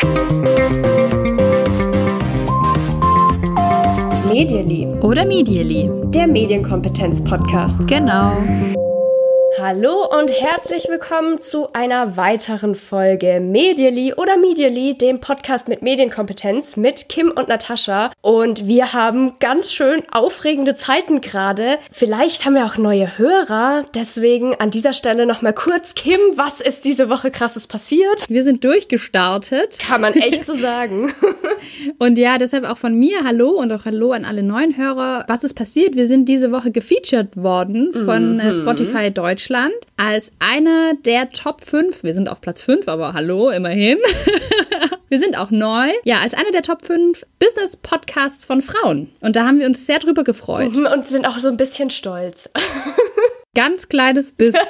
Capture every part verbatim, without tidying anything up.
Medially oder Medially, der Medienkompetenz-Podcast. Genau. Hallo und herzlich willkommen zu einer weiteren Folge Medially oder Medially, dem Podcast mit Medienkompetenz mit Kim und Natascha. Und wir haben ganz schön aufregende Zeiten gerade. Vielleicht haben wir auch neue Hörer. Deswegen an dieser Stelle nochmal kurz, Kim, was ist diese Woche krasses passiert? Wir sind durchgestartet. Kann man echt so sagen. Und ja, deshalb auch von mir Hallo und auch Hallo an alle neuen Hörer. Was ist passiert? Wir sind diese Woche gefeatured worden von mhm. Spotify Deutschland als einer der Top fünf. Wir sind auf Platz fünf, aber hallo, immerhin. Wir sind auch neu. Ja, als einer der Top fünf Business-Podcasts von Frauen. Und da haben wir uns sehr drüber gefreut. Mhm, und sind auch so ein bisschen stolz. Ganz kleines bisschen.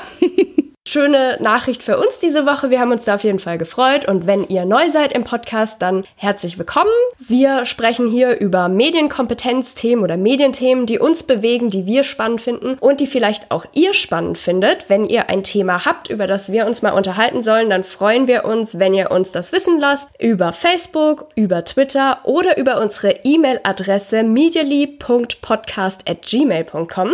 Schöne Nachricht für uns diese Woche. Wir haben uns da auf jeden Fall gefreut. Und wenn ihr neu seid im Podcast, dann herzlich willkommen. Wir sprechen hier über Medienkompetenzthemen oder Medienthemen, die uns bewegen, die wir spannend finden und die vielleicht auch ihr spannend findet. Wenn ihr ein Thema habt, über das wir uns mal unterhalten sollen, dann freuen wir uns, wenn ihr uns das wissen lasst. Über Facebook, über Twitter oder über unsere E-Mail-Adresse medially punkt podcast at gmail punkt com.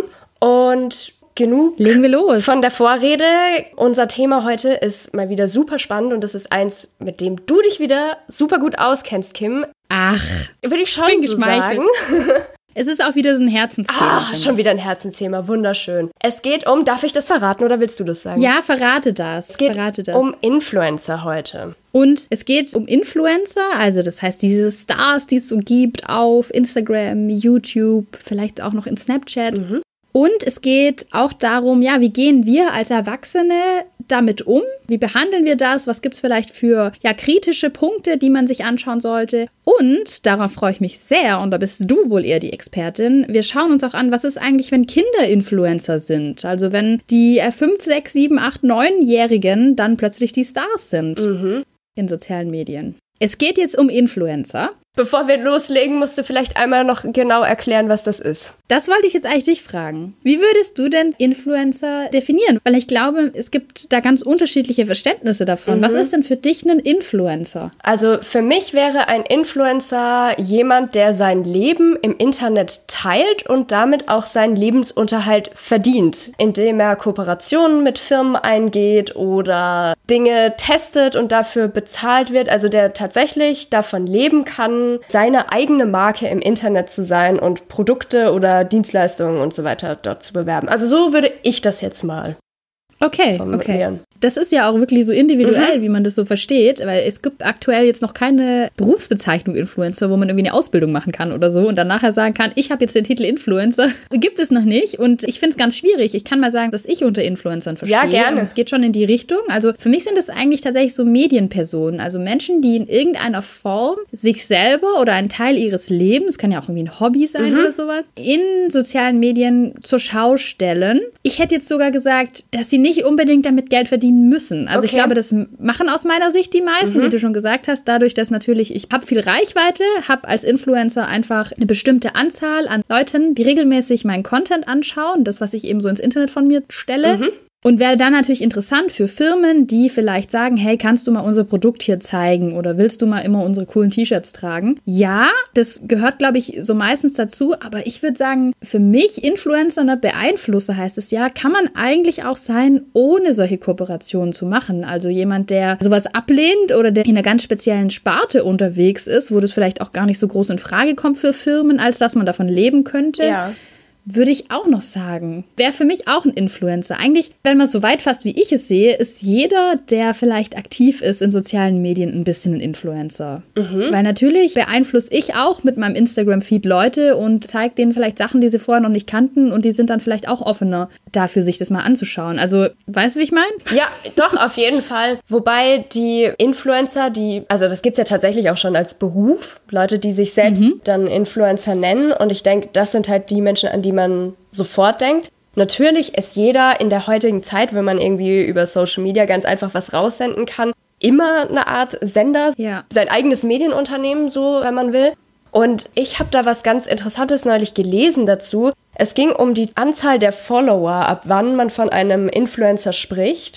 Und genug legen wir los von der Vorrede. Unser Thema heute ist mal wieder super spannend und das ist eins, mit dem du dich wieder super gut auskennst, Kim. Ach, würde ich schon so sagen. Es ist auch wieder so ein Herzensthema. Ah, schon wieder ein Herzensthema, wunderschön. Es geht um, darf ich das verraten oder willst du das sagen? Ja, verrate das. Es geht verrate das. um Influencer heute. Und es geht um Influencer, also das heißt diese Stars, die es so gibt auf Instagram, YouTube, vielleicht auch noch in Snapchat. Mhm. Und es geht auch darum, ja, wie gehen wir als Erwachsene damit um? Wie behandeln wir das? Was gibt es vielleicht für ja, kritische Punkte, die man sich anschauen sollte? Und, darauf freue ich mich sehr, und da bist du wohl eher die Expertin, wir schauen uns auch an, was ist eigentlich, wenn Kinder Influencer sind? Also wenn die fünf, sechs, sieben, acht, neunjährigen dann plötzlich die Stars sind mhm. in sozialen Medien. Es geht jetzt um Influencer. Bevor wir loslegen, musst du vielleicht einmal noch genau erklären, was das ist. Das wollte ich jetzt eigentlich dich fragen. Wie würdest du denn Influencer definieren? Weil ich glaube, es gibt da ganz unterschiedliche Verständnisse davon. Mhm. Was ist denn für dich ein Influencer? Also für mich wäre ein Influencer jemand, der sein Leben im Internet teilt und damit auch seinen Lebensunterhalt verdient, indem er Kooperationen mit Firmen eingeht oder Dinge testet und dafür bezahlt wird. Also der tatsächlich davon leben kann, seine eigene Marke im Internet zu sein und Produkte oder Dienstleistungen und so weiter dort zu bewerben. Also so würde ich das jetzt mal Okay, formulieren. okay. Das ist ja auch wirklich so individuell, mhm. wie man das so versteht, weil es gibt aktuell jetzt noch keine Berufsbezeichnung Influencer, wo man irgendwie eine Ausbildung machen kann oder so und dann nachher sagen kann, ich habe jetzt den Titel Influencer. Gibt es noch nicht und ich finde es ganz schwierig. Ich kann mal sagen, dass ich unter Influencern verstehe. Ja, gerne. Und es geht schon in die Richtung. Also für mich sind es eigentlich tatsächlich so Medienpersonen, also Menschen, die in irgendeiner Form sich selber oder einen Teil ihres Lebens, kann ja auch irgendwie ein Hobby sein mhm. oder sowas, in sozialen Medien zur Schau stellen. Ich hätte jetzt sogar gesagt, dass sie nicht unbedingt damit Geld verdienen müssen. Also okay. Ich glaube, das machen aus meiner Sicht die meisten, mhm. wie du schon gesagt hast, dadurch, dass natürlich ich habe viel Reichweite, habe als Influencer einfach eine bestimmte Anzahl an Leuten, die regelmäßig meinen Content anschauen, das, was ich eben so ins Internet von mir stelle. Mhm. Und wäre dann natürlich interessant für Firmen, die vielleicht sagen, hey, kannst du mal unser Produkt hier zeigen oder willst du mal immer unsere coolen T-Shirts tragen? Ja, das gehört, glaube ich, so meistens dazu, aber ich würde sagen, für mich Influencer, ne, Beeinflusser heißt es ja, kann man eigentlich auch sein, ohne solche Kooperationen zu machen. Also jemand, der sowas ablehnt oder der in einer ganz speziellen Sparte unterwegs ist, wo das vielleicht auch gar nicht so groß in Frage kommt für Firmen, als dass man davon leben könnte. Ja. Würde ich auch noch sagen. Wäre für mich auch ein Influencer. Eigentlich, wenn man es so weit fasst, wie ich es sehe, ist jeder, der vielleicht aktiv ist in sozialen Medien, ein bisschen ein Influencer. Mhm. Weil natürlich beeinflusse ich auch mit meinem Instagram-Feed Leute und zeige denen vielleicht Sachen, die sie vorher noch nicht kannten und die sind dann vielleicht auch offener dafür, sich das mal anzuschauen. Also, weißt du, wie ich meine? Ja, doch, auf jeden Fall. Wobei die Influencer, die, also das gibt es ja tatsächlich auch schon als Beruf, Leute, die sich selbst mhm. dann Influencer nennen und ich denke, das sind halt die Menschen, an die man sofort denkt. Natürlich ist jeder in der heutigen Zeit, wenn man irgendwie über Social Media ganz einfach was raussenden kann, immer eine Art Sender, ja. sein eigenes Medienunternehmen, so, wenn man will. Und ich habe da was ganz Interessantes neulich gelesen dazu. Es ging um die Anzahl der Follower, ab wann man von einem Influencer spricht.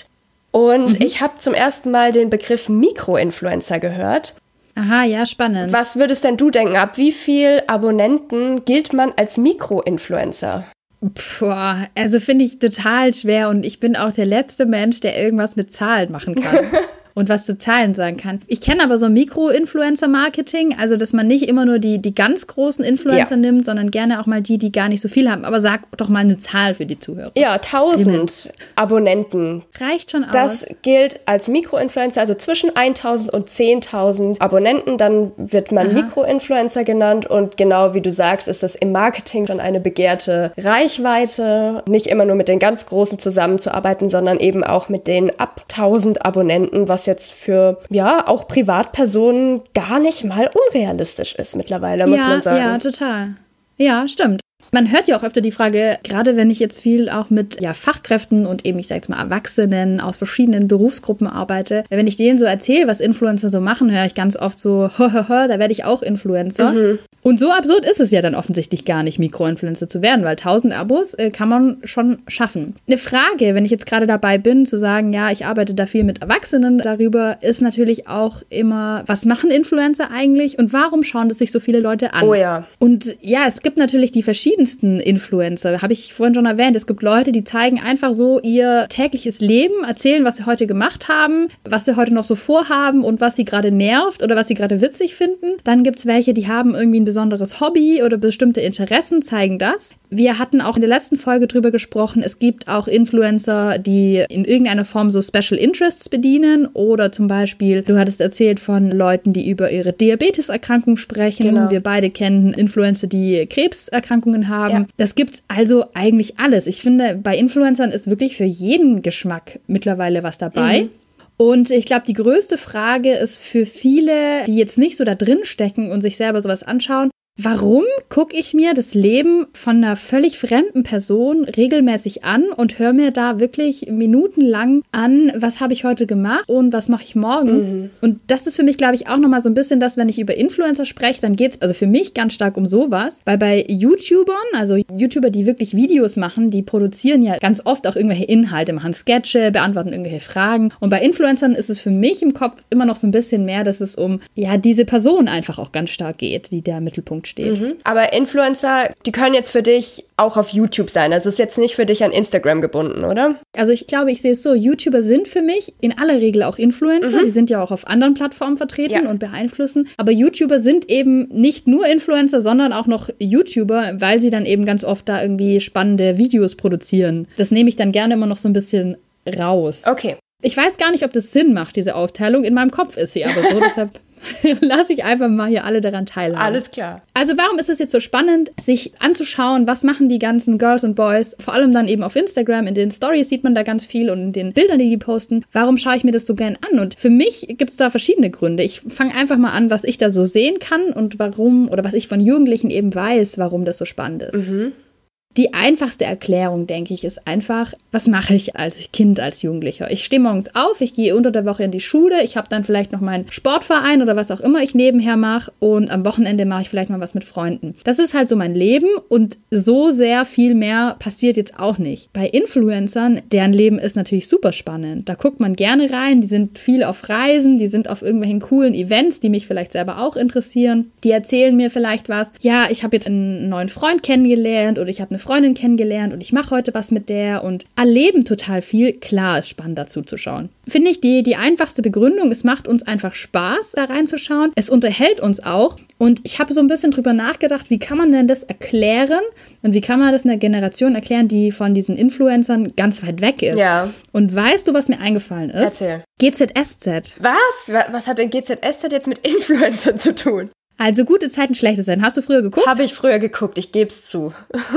Und Mhm. ich habe zum ersten Mal den Begriff Mikroinfluencer gehört. Aha, ja, spannend. Was würdest denn du denken, ab wie viel Abonnenten gilt man als Mikroinfluencer? Boah, also finde ich total schwer und ich bin auch der letzte Mensch, der irgendwas mit Zahlen machen kann. Und was zu Zahlen sagen kann. Ich kenne aber so Mikro-Influencer-Marketing, also dass man nicht immer nur die, die ganz großen Influencer Ja. nimmt, sondern gerne auch mal die, die gar nicht so viel haben. Aber sag doch mal eine Zahl für die Zuhörer. Ja, tausend Abonnenten. Reicht schon aus. Das gilt als Mikroinfluencer, also zwischen tausend und zehntausend Abonnenten, dann wird man Aha. Mikroinfluencer genannt und genau wie du sagst, ist das im Marketing dann eine begehrte Reichweite, nicht immer nur mit den ganz Großen zusammenzuarbeiten, sondern eben auch mit den ab tausend Abonnenten, was jetzt für, ja, auch Privatpersonen gar nicht mal unrealistisch ist mittlerweile, muss ja, man sagen. Ja, total. Ja, stimmt. Man hört ja auch öfter die Frage, gerade wenn ich jetzt viel auch mit ja, Fachkräften und eben, ich sag jetzt mal, Erwachsenen aus verschiedenen Berufsgruppen arbeite, wenn ich denen so erzähle, was Influencer so machen, höre ich ganz oft so, hö, hö, hö, da werde ich auch Influencer. Mhm. Und so absurd ist es ja dann offensichtlich gar nicht, Mikroinfluencer zu werden, weil tausend Abos äh, kann man schon schaffen. Eine Frage, wenn ich jetzt gerade dabei bin, zu sagen, ja, ich arbeite da viel mit Erwachsenen darüber, ist natürlich auch immer, was machen Influencer eigentlich und warum schauen das sich so viele Leute an? Oh ja. Und ja, es gibt natürlich die verschiedensten Influencer, habe ich vorhin schon erwähnt. Es gibt Leute, die zeigen einfach so ihr tägliches Leben, erzählen, was sie heute gemacht haben, was sie heute noch so vorhaben und was sie gerade nervt oder was sie gerade witzig finden. Dann gibt es welche, die haben irgendwie ein besonderes Hobby oder bestimmte Interessen, zeigen das. Wir hatten auch in der letzten Folge drüber gesprochen, es gibt auch Influencer, die in irgendeiner Form so Special Interests bedienen oder zum Beispiel, du hattest erzählt von Leuten, die über ihre Diabeteserkrankung sprechen. Genau. Wir beide kennen Influencer, die Krebserkrankungen haben. Ja. Das gibt's also eigentlich alles. Ich finde, bei Influencern ist wirklich für jeden Geschmack mittlerweile was dabei. Mhm. Und ich glaube, die größte Frage ist für viele, die jetzt nicht so da drin stecken und sich selber sowas anschauen, warum gucke ich mir das Leben von einer völlig fremden Person regelmäßig an und höre mir da wirklich minutenlang an, was habe ich heute gemacht und was mache ich morgen? Mhm. Und das ist für mich, glaube ich, auch nochmal so ein bisschen das, wenn ich über Influencer spreche, dann geht es also für mich ganz stark um sowas, weil bei YouTubern, also YouTuber, die wirklich Videos machen, die produzieren ja ganz oft auch irgendwelche Inhalte, machen Sketche, beantworten irgendwelche Fragen und bei Influencern ist es für mich im Kopf immer noch so ein bisschen mehr, dass es um ja diese Person einfach auch ganz stark geht, die da im Mittelpunkt steht. Mhm. Aber Influencer, die können jetzt für dich auch auf YouTube sein. Also es ist jetzt nicht für dich an Instagram gebunden, oder? Also ich glaube, ich sehe es so, YouTuber sind für mich in aller Regel auch Influencer. Mhm. Die sind ja auch auf anderen Plattformen vertreten Ja. und beeinflussen. Aber YouTuber sind eben nicht nur Influencer, sondern auch noch YouTuber, weil sie dann eben ganz oft da irgendwie spannende Videos produzieren. Das nehme ich dann gerne immer noch so ein bisschen raus. Okay. Ich weiß gar nicht, ob das Sinn macht, diese Aufteilung. In meinem Kopf ist sie aber so, deshalb lasse ich einfach mal hier alle daran teilhaben. Alles klar. Also warum ist es jetzt so spannend, sich anzuschauen, was machen die ganzen Girls und Boys, vor allem dann eben auf Instagram, in den Stories sieht man da ganz viel und in den Bildern, die die posten. Warum schaue ich mir das so gern an? Und für mich gibt es da verschiedene Gründe. Ich fange einfach mal an, was ich da so sehen kann und warum, oder was ich von Jugendlichen eben weiß, warum das so spannend ist. Mhm. Die einfachste Erklärung, denke ich, ist einfach, was mache ich als Kind, als Jugendlicher? Ich stehe morgens auf, ich gehe unter der Woche in die Schule, ich habe dann vielleicht noch meinen Sportverein oder was auch immer ich nebenher mache und am Wochenende mache ich vielleicht mal was mit Freunden. Das ist halt so mein Leben und so sehr viel mehr passiert jetzt auch nicht. Bei Influencern, deren Leben ist natürlich super spannend. Da guckt man gerne rein, die sind viel auf Reisen, die sind auf irgendwelchen coolen Events, die mich vielleicht selber auch interessieren. Die erzählen mir vielleicht was, ja, ich habe jetzt einen neuen Freund kennengelernt oder ich habe eine Freundin kennengelernt und ich mache heute was mit der und erleben total viel. Klar ist spannend dazu zu schauen. Finde ich die, die einfachste Begründung, es macht uns einfach Spaß, da reinzuschauen. Es unterhält uns auch und ich habe so ein bisschen drüber nachgedacht, wie kann man denn das erklären und wie kann man das einer Generation erklären, die von diesen Influencern ganz weit weg ist. Ja. Und weißt du, was mir eingefallen ist? Erzähl. G Z S Z. Was? Wa- Was hat denn G Z S Z jetzt mit Influencer zu tun? Also gute Zeiten, schlechte Zeiten. Hast du früher geguckt? Habe ich früher geguckt, ich gebe es zu.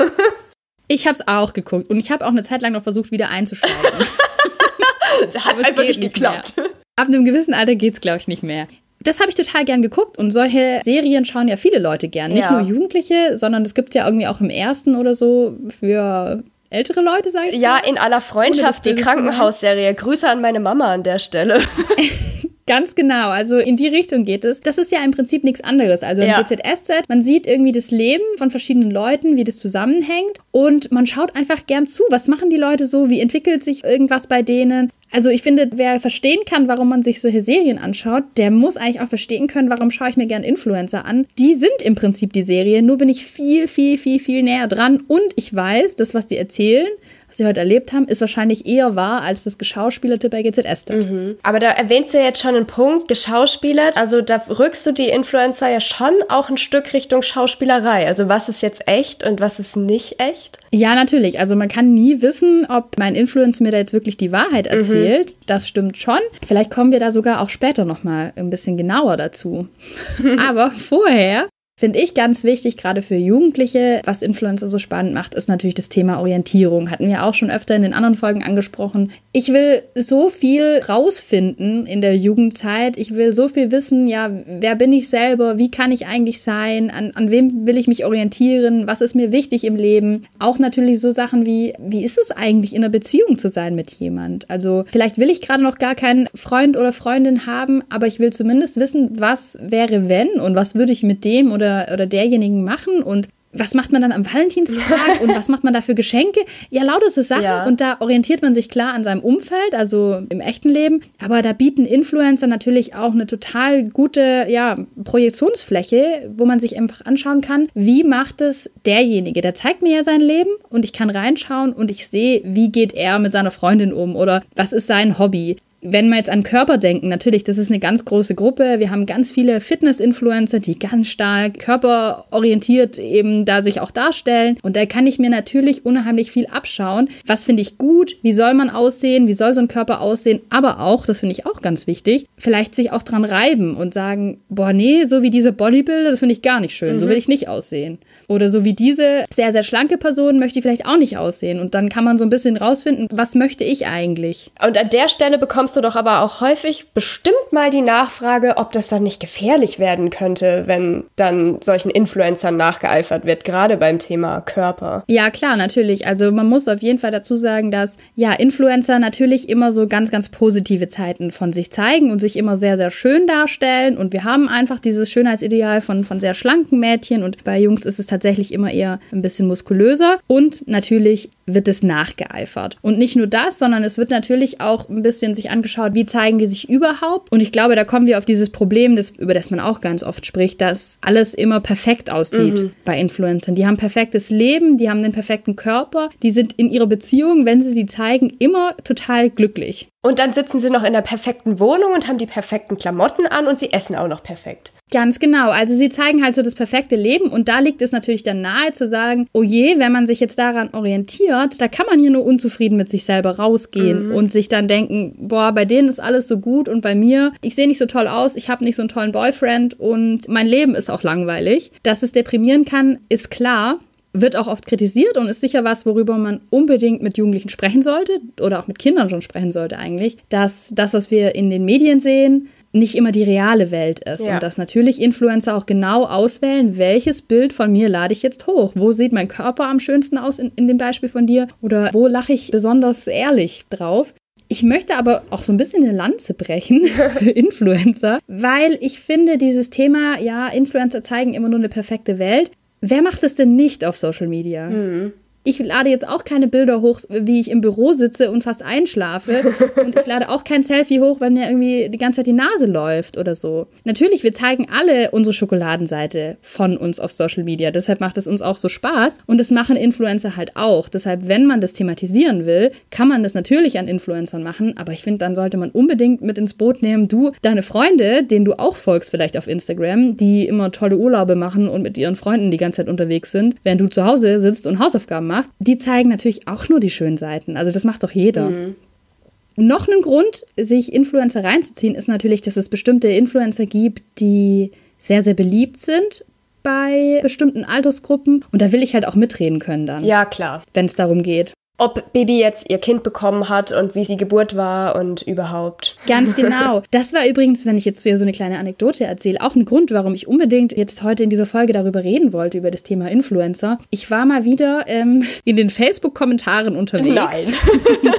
Ich habe es auch geguckt und ich habe auch eine Zeit lang noch versucht, wieder einzusteigen. Das hat Aber es einfach geht nicht nicht mehr. geklappt. Ab einem gewissen Alter geht es, glaube ich, nicht mehr. Das habe ich total gern geguckt und solche Serien schauen ja viele Leute gern. Nicht Ja. nur Jugendliche, sondern es gibt ja irgendwie auch im ersten oder so für ältere Leute, sage ich Ja, mal. in aller Ohne das Freundschaft, die Böse zu meinen. Krankenhausserie. Grüße an meine Mama an der Stelle. Ganz genau, also in die Richtung geht es. Das ist ja im Prinzip nichts anderes. Also im ja. G Z S Z, man sieht irgendwie das Leben von verschiedenen Leuten, wie das zusammenhängt und man schaut einfach gern zu. Was machen die Leute so? Wie entwickelt sich irgendwas bei denen? Also ich finde, wer verstehen kann, warum man sich solche Serien anschaut, der muss eigentlich auch verstehen können, warum schaue ich mir gern Influencer an. Die sind im Prinzip die Serie, nur bin ich viel, viel, viel, viel näher dran und ich weiß, das, was die erzählen, was sie heute erlebt haben, ist wahrscheinlich eher wahr als das Geschauspielerte bei G Z S Z. Mhm. Aber da erwähnst du jetzt schon einen Punkt, geschauspielert, also da rückst du die Influencer ja schon auch ein Stück Richtung Schauspielerei. Also was ist jetzt echt und was ist nicht echt? Ja, natürlich. Also man kann nie wissen, ob mein Influencer mir da jetzt wirklich die Wahrheit erzählt. Mhm. Das stimmt schon. Vielleicht kommen wir da sogar auch später nochmal ein bisschen genauer dazu. Aber vorher finde ich ganz wichtig, gerade für Jugendliche, was Influencer so spannend macht, ist natürlich das Thema Orientierung. Hatten wir auch schon öfter in den anderen Folgen angesprochen. Ich will so viel rausfinden in der Jugendzeit. Ich will so viel wissen, ja, wer bin ich selber? Wie kann ich eigentlich sein? An, an wem will ich mich orientieren? Was ist mir wichtig im Leben? Auch natürlich so Sachen wie, wie ist es eigentlich, in einer Beziehung zu sein mit jemand? Also vielleicht will ich gerade noch gar keinen Freund oder Freundin haben, aber ich will zumindest wissen, was wäre, wenn und was würde ich mit dem oder oder derjenigen machen und was macht man dann am Valentinstag und was macht man da für Geschenke? Ja, lauter so Sachen ja. Und da orientiert man sich klar an seinem Umfeld, also im echten Leben, aber da bieten Influencer natürlich auch eine total gute ja, Projektionsfläche, wo man sich einfach anschauen kann, wie macht es derjenige, der zeigt mir ja sein Leben und ich kann reinschauen und ich sehe, wie geht er mit seiner Freundin um oder was ist sein Hobby. Wenn wir jetzt an Körper denken, natürlich, das ist eine ganz große Gruppe. Wir haben ganz viele Fitness-Influencer, die ganz stark körperorientiert eben da sich auch darstellen. Und da kann ich mir natürlich unheimlich viel abschauen. Was finde ich gut? Wie soll man aussehen? Wie soll so ein Körper aussehen? Aber auch, das finde ich auch ganz wichtig, vielleicht sich auch dran reiben und sagen, boah, nee, so wie diese Bodybuilder, das finde ich gar nicht schön. Mhm. So will ich nicht aussehen. Oder so wie diese sehr, sehr schlanke Person möchte ich vielleicht auch nicht aussehen. Und dann kann man so ein bisschen rausfinden, was möchte ich eigentlich? Und an der Stelle bekommst du doch aber auch häufig bestimmt mal die Nachfrage, ob das dann nicht gefährlich werden könnte, wenn dann solchen Influencern nachgeeifert wird, gerade beim Thema Körper. Ja, klar, natürlich. Also man muss auf jeden Fall dazu sagen, dass ja Influencer natürlich immer so ganz, ganz positive Zeiten von sich zeigen und sich immer sehr, sehr schön darstellen. Und wir haben einfach dieses Schönheitsideal von, von sehr schlanken Mädchen und bei Jungs ist es tatsächlich immer eher ein bisschen muskulöser. Und natürlich wird es nachgeeifert. Und nicht nur das, sondern es wird natürlich auch ein bisschen sich angeschaut, wie zeigen die sich überhaupt. Und ich glaube, da kommen wir auf dieses Problem, das, über das man auch ganz oft spricht, dass alles immer perfekt aussieht mhm. bei Influencern. Die haben perfektes Leben, die haben den perfekten Körper, die sind in ihrer Beziehung, wenn sie die zeigen, immer total glücklich. Und dann sitzen sie noch in der perfekten Wohnung und haben die perfekten Klamotten an und sie essen auch noch perfekt. Ganz genau. Also sie zeigen halt so das perfekte Leben und da liegt es natürlich dann nahe zu sagen, oh je, wenn man sich jetzt daran orientiert, da kann man hier nur unzufrieden mit sich selber rausgehen mhm. und sich dann denken, boah, bei denen ist alles so gut und bei mir, ich sehe nicht so toll aus, ich habe nicht so einen tollen Boyfriend und mein Leben ist auch langweilig. Dass es deprimieren kann, ist klar. Wird auch oft kritisiert und ist sicher was, worüber man unbedingt mit Jugendlichen sprechen sollte oder auch mit Kindern schon sprechen sollte eigentlich, dass das, was wir in den Medien sehen, nicht immer die reale Welt ist ja. Und dass natürlich Influencer auch genau auswählen, welches Bild von mir lade ich jetzt hoch. Wo sieht mein Körper am schönsten aus in, in dem Beispiel von dir oder wo lache ich besonders ehrlich drauf. Ich möchte aber auch so ein bisschen eine Lanze brechen für Influencer, weil ich finde, dieses Thema, ja, Influencer zeigen immer nur eine perfekte Welt. Wer macht das denn nicht auf Social Media? Mhm. Ich lade jetzt auch keine Bilder hoch, wie ich im Büro sitze und fast einschlafe. Und ich lade auch kein Selfie hoch, wenn mir irgendwie die ganze Zeit die Nase läuft oder so. Natürlich, wir zeigen alle unsere Schokoladenseite von uns auf Social Media. Deshalb macht es uns auch so Spaß. Und das machen Influencer halt auch. Deshalb, wenn man das thematisieren will, kann man das natürlich an Influencern machen. Aber ich finde, dann sollte man unbedingt mit ins Boot nehmen, du, deine Freunde, denen du auch folgst vielleicht auf Instagram, die immer tolle Urlaube machen und mit ihren Freunden die ganze Zeit unterwegs sind, während du zu Hause sitzt und Hausaufgaben machst. Macht, die zeigen natürlich auch nur die schönen Seiten. Also das macht doch jeder. Mhm. Noch ein Grund, sich Influencer reinzuziehen, ist natürlich, dass es bestimmte Influencer gibt, die sehr, sehr beliebt sind bei bestimmten Altersgruppen. Und da will ich halt auch mitreden können dann. Ja, klar. Wenn es darum geht. Ob Bibi jetzt ihr Kind bekommen hat und wie die Geburt war und überhaupt. Ganz genau. Das war übrigens, wenn ich jetzt so eine kleine Anekdote erzähle, auch ein Grund, warum ich unbedingt jetzt heute in dieser Folge darüber reden wollte, über das Thema Influencer. Ich war mal wieder ähm, in den Facebook-Kommentaren unterwegs. Nein.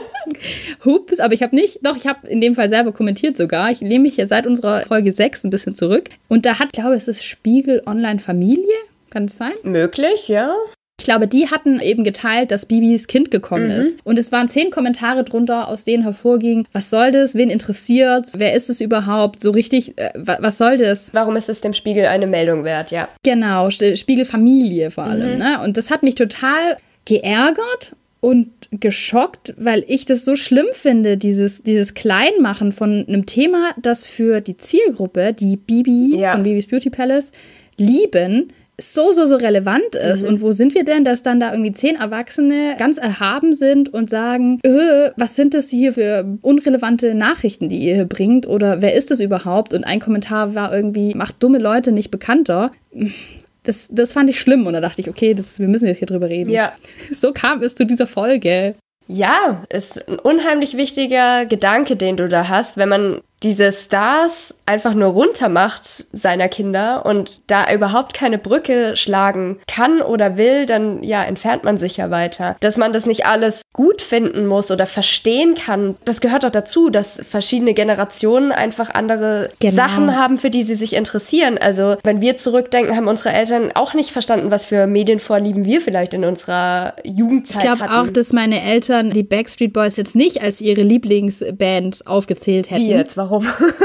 Hups, aber ich habe nicht, doch, ich habe in dem Fall selber kommentiert sogar. Ich lehne mich ja seit unserer Folge sechs ein bisschen zurück. Und da hat, glaube ich, es ist Spiegel Online Familie, kann es sein? Möglich, ja. Ich glaube, die hatten eben geteilt, dass Bibis Kind gekommen Mhm. ist. Und es waren zehn Kommentare drunter, aus denen hervorging, was soll das, wen interessiert, wer ist es überhaupt, so richtig, äh, was soll das? Warum ist es dem Spiegel eine Meldung wert, ja. Genau, Spiegel Familie vor allem. Mhm. Ne? Und das hat mich total geärgert und geschockt, weil ich das so schlimm finde, dieses, dieses Kleinmachen von einem Thema, das für die Zielgruppe, die Bibi Ja. von Bibis Beauty Palace lieben, so, so, so relevant ist. Mhm. Und wo sind wir denn, dass dann da irgendwie zehn Erwachsene ganz erhaben sind und sagen, äh, was sind das hier für unrelevante Nachrichten, die ihr hier bringt? Oder wer ist das überhaupt? Und ein Kommentar war irgendwie, macht dumme Leute nicht bekannter. Das, das fand ich schlimm. Und da dachte ich, okay, das, wir müssen jetzt hier drüber reden. Ja. So kam es zu dieser Folge. Ja, ist ein unheimlich wichtiger Gedanke, den du da hast, wenn man diese Stars einfach nur runtermacht seiner Kinder und da überhaupt keine Brücke schlagen kann oder will, dann ja, entfernt man sich ja weiter. Dass man das nicht alles gut finden muss oder verstehen kann, das gehört doch dazu, dass verschiedene Generationen einfach andere Genau. Sachen haben, für die sie sich interessieren. Also wenn wir zurückdenken, haben unsere Eltern auch nicht verstanden, was für Medienvorlieben wir vielleicht in unserer Jugendzeit Ich glaube hatten. auch, dass meine Eltern die Backstreet Boys jetzt nicht als ihre Lieblingsband aufgezählt hätten. Wie jetzt? Warum?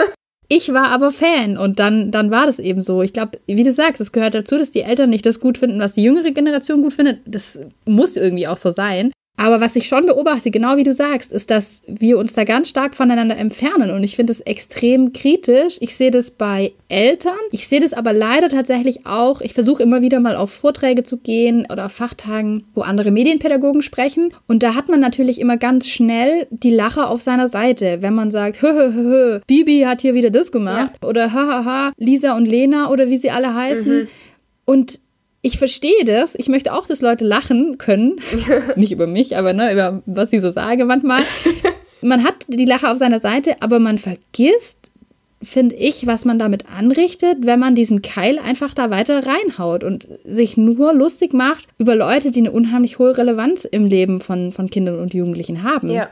Ich war aber Fan und dann, dann war das eben so. Ich glaube, wie du sagst, es gehört dazu, dass die Eltern nicht das gut finden, was die jüngere Generation gut findet. Das muss irgendwie auch so sein. Aber was ich schon beobachte, genau wie du sagst, ist, dass wir uns da ganz stark voneinander entfernen. Und ich finde das extrem kritisch. Ich sehe das bei Eltern. Ich sehe das aber leider tatsächlich auch. Ich versuche immer wieder mal auf Vorträge zu gehen oder auf Fachtagen, wo andere Medienpädagogen sprechen. Und da hat man natürlich immer ganz schnell die Lacher auf seiner Seite, wenn man sagt, hö, hö, hö, hö, Bibi hat hier wieder das gemacht. Ja. Oder hahaha, Lisa und Lena oder wie sie alle heißen. Mhm. Und ich verstehe das. Ich möchte auch, dass Leute lachen können. Nicht über mich, aber ne, über was ich so sage manchmal. Man hat die Lacher auf seiner Seite, aber man vergisst, finde ich, was man damit anrichtet, wenn man diesen Keil einfach da weiter reinhaut und sich nur lustig macht über Leute, die eine unheimlich hohe Relevanz im Leben von, von Kindern und Jugendlichen haben. Ja.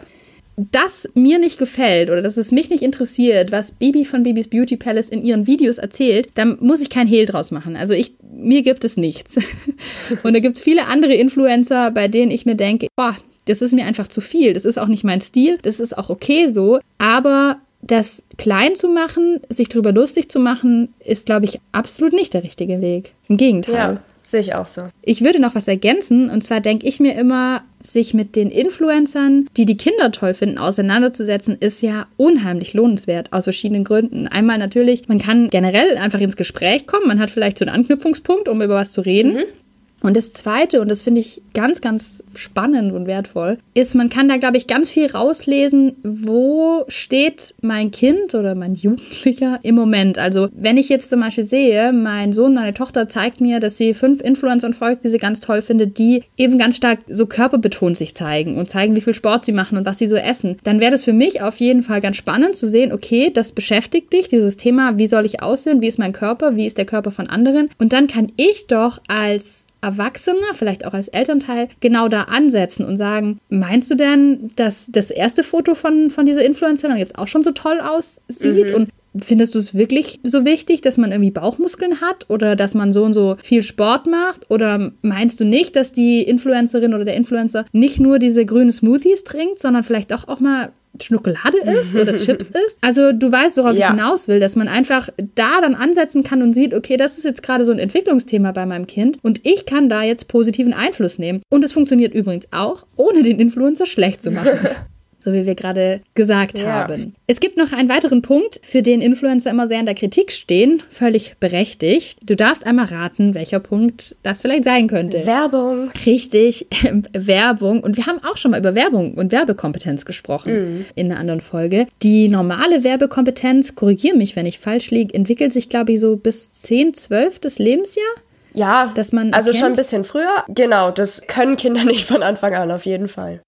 Das mir nicht gefällt oder dass es mich nicht interessiert, was Bibi von Bibis Beauty Palace in ihren Videos erzählt, dann muss ich kein Hehl draus machen. Also ich, mir gibt es nichts. Und da gibt es viele andere Influencer, bei denen ich mir denke, boah, das ist mir einfach zu viel. Das ist auch nicht mein Stil. Das ist auch okay so. Aber das klein zu machen, sich drüber lustig zu machen, ist, glaube ich, absolut nicht der richtige Weg. Im Gegenteil. Ja, sehe ich auch so. Ich würde noch was ergänzen, und zwar denke ich mir immer, sich mit den Influencern, die die Kinder toll finden, auseinanderzusetzen, ist ja unheimlich lohnenswert, aus verschiedenen Gründen. Einmal natürlich, man kann generell einfach ins Gespräch kommen, man hat vielleicht so einen Anknüpfungspunkt, um über was zu reden. Mhm. Und das Zweite, und das finde ich ganz, ganz spannend und wertvoll, ist, man kann da, glaube ich, ganz viel rauslesen, wo steht mein Kind oder mein Jugendlicher im Moment. Also wenn ich jetzt zum Beispiel sehe, mein Sohn, meine Tochter zeigt mir, dass sie fünf Influencern folgt, die sie ganz toll findet, die eben ganz stark so körperbetont sich zeigen und zeigen, wie viel Sport sie machen und was sie so essen, dann wäre das für mich auf jeden Fall ganz spannend zu sehen, okay, das beschäftigt dich, dieses Thema, wie soll ich aussehen, wie ist mein Körper, wie ist der Körper von anderen? Und dann kann ich doch als Erwachsener, vielleicht auch als Elternteil, genau da ansetzen und sagen, meinst du denn, dass das erste Foto von, von dieser Influencerin jetzt auch schon so toll aussieht? Mhm. Und findest du es wirklich so wichtig, dass man irgendwie Bauchmuskeln hat oder dass man so und so viel Sport macht? Oder meinst du nicht, dass die Influencerin oder der Influencer nicht nur diese grünen Smoothies trinkt, sondern vielleicht doch auch mal Schokolade isst oder Chips isst? Also du weißt, worauf ja. ich hinaus will, dass man einfach da dann ansetzen kann und sieht, okay, das ist jetzt gerade so ein Entwicklungsthema bei meinem Kind und ich kann da jetzt positiven Einfluss nehmen. Und es funktioniert übrigens auch, ohne den Influencer schlecht zu machen. So wie wir gerade gesagt ja. haben. Es gibt noch einen weiteren Punkt, für den Influencer immer sehr in der Kritik stehen, völlig berechtigt. Du darfst einmal raten, welcher Punkt das vielleicht sein könnte. Werbung. Richtig, äh, Werbung. Und wir haben auch schon mal über Werbung und Werbekompetenz gesprochen mm. in einer anderen Folge. Die normale Werbekompetenz, korrigiere mich, wenn ich falsch liege, entwickelt sich, glaube ich, so bis zehn, zwölf des Lebensjahr. Ja, dass man also erkennt, schon ein bisschen früher. Genau, das können Kinder nicht von Anfang an, auf jeden Fall.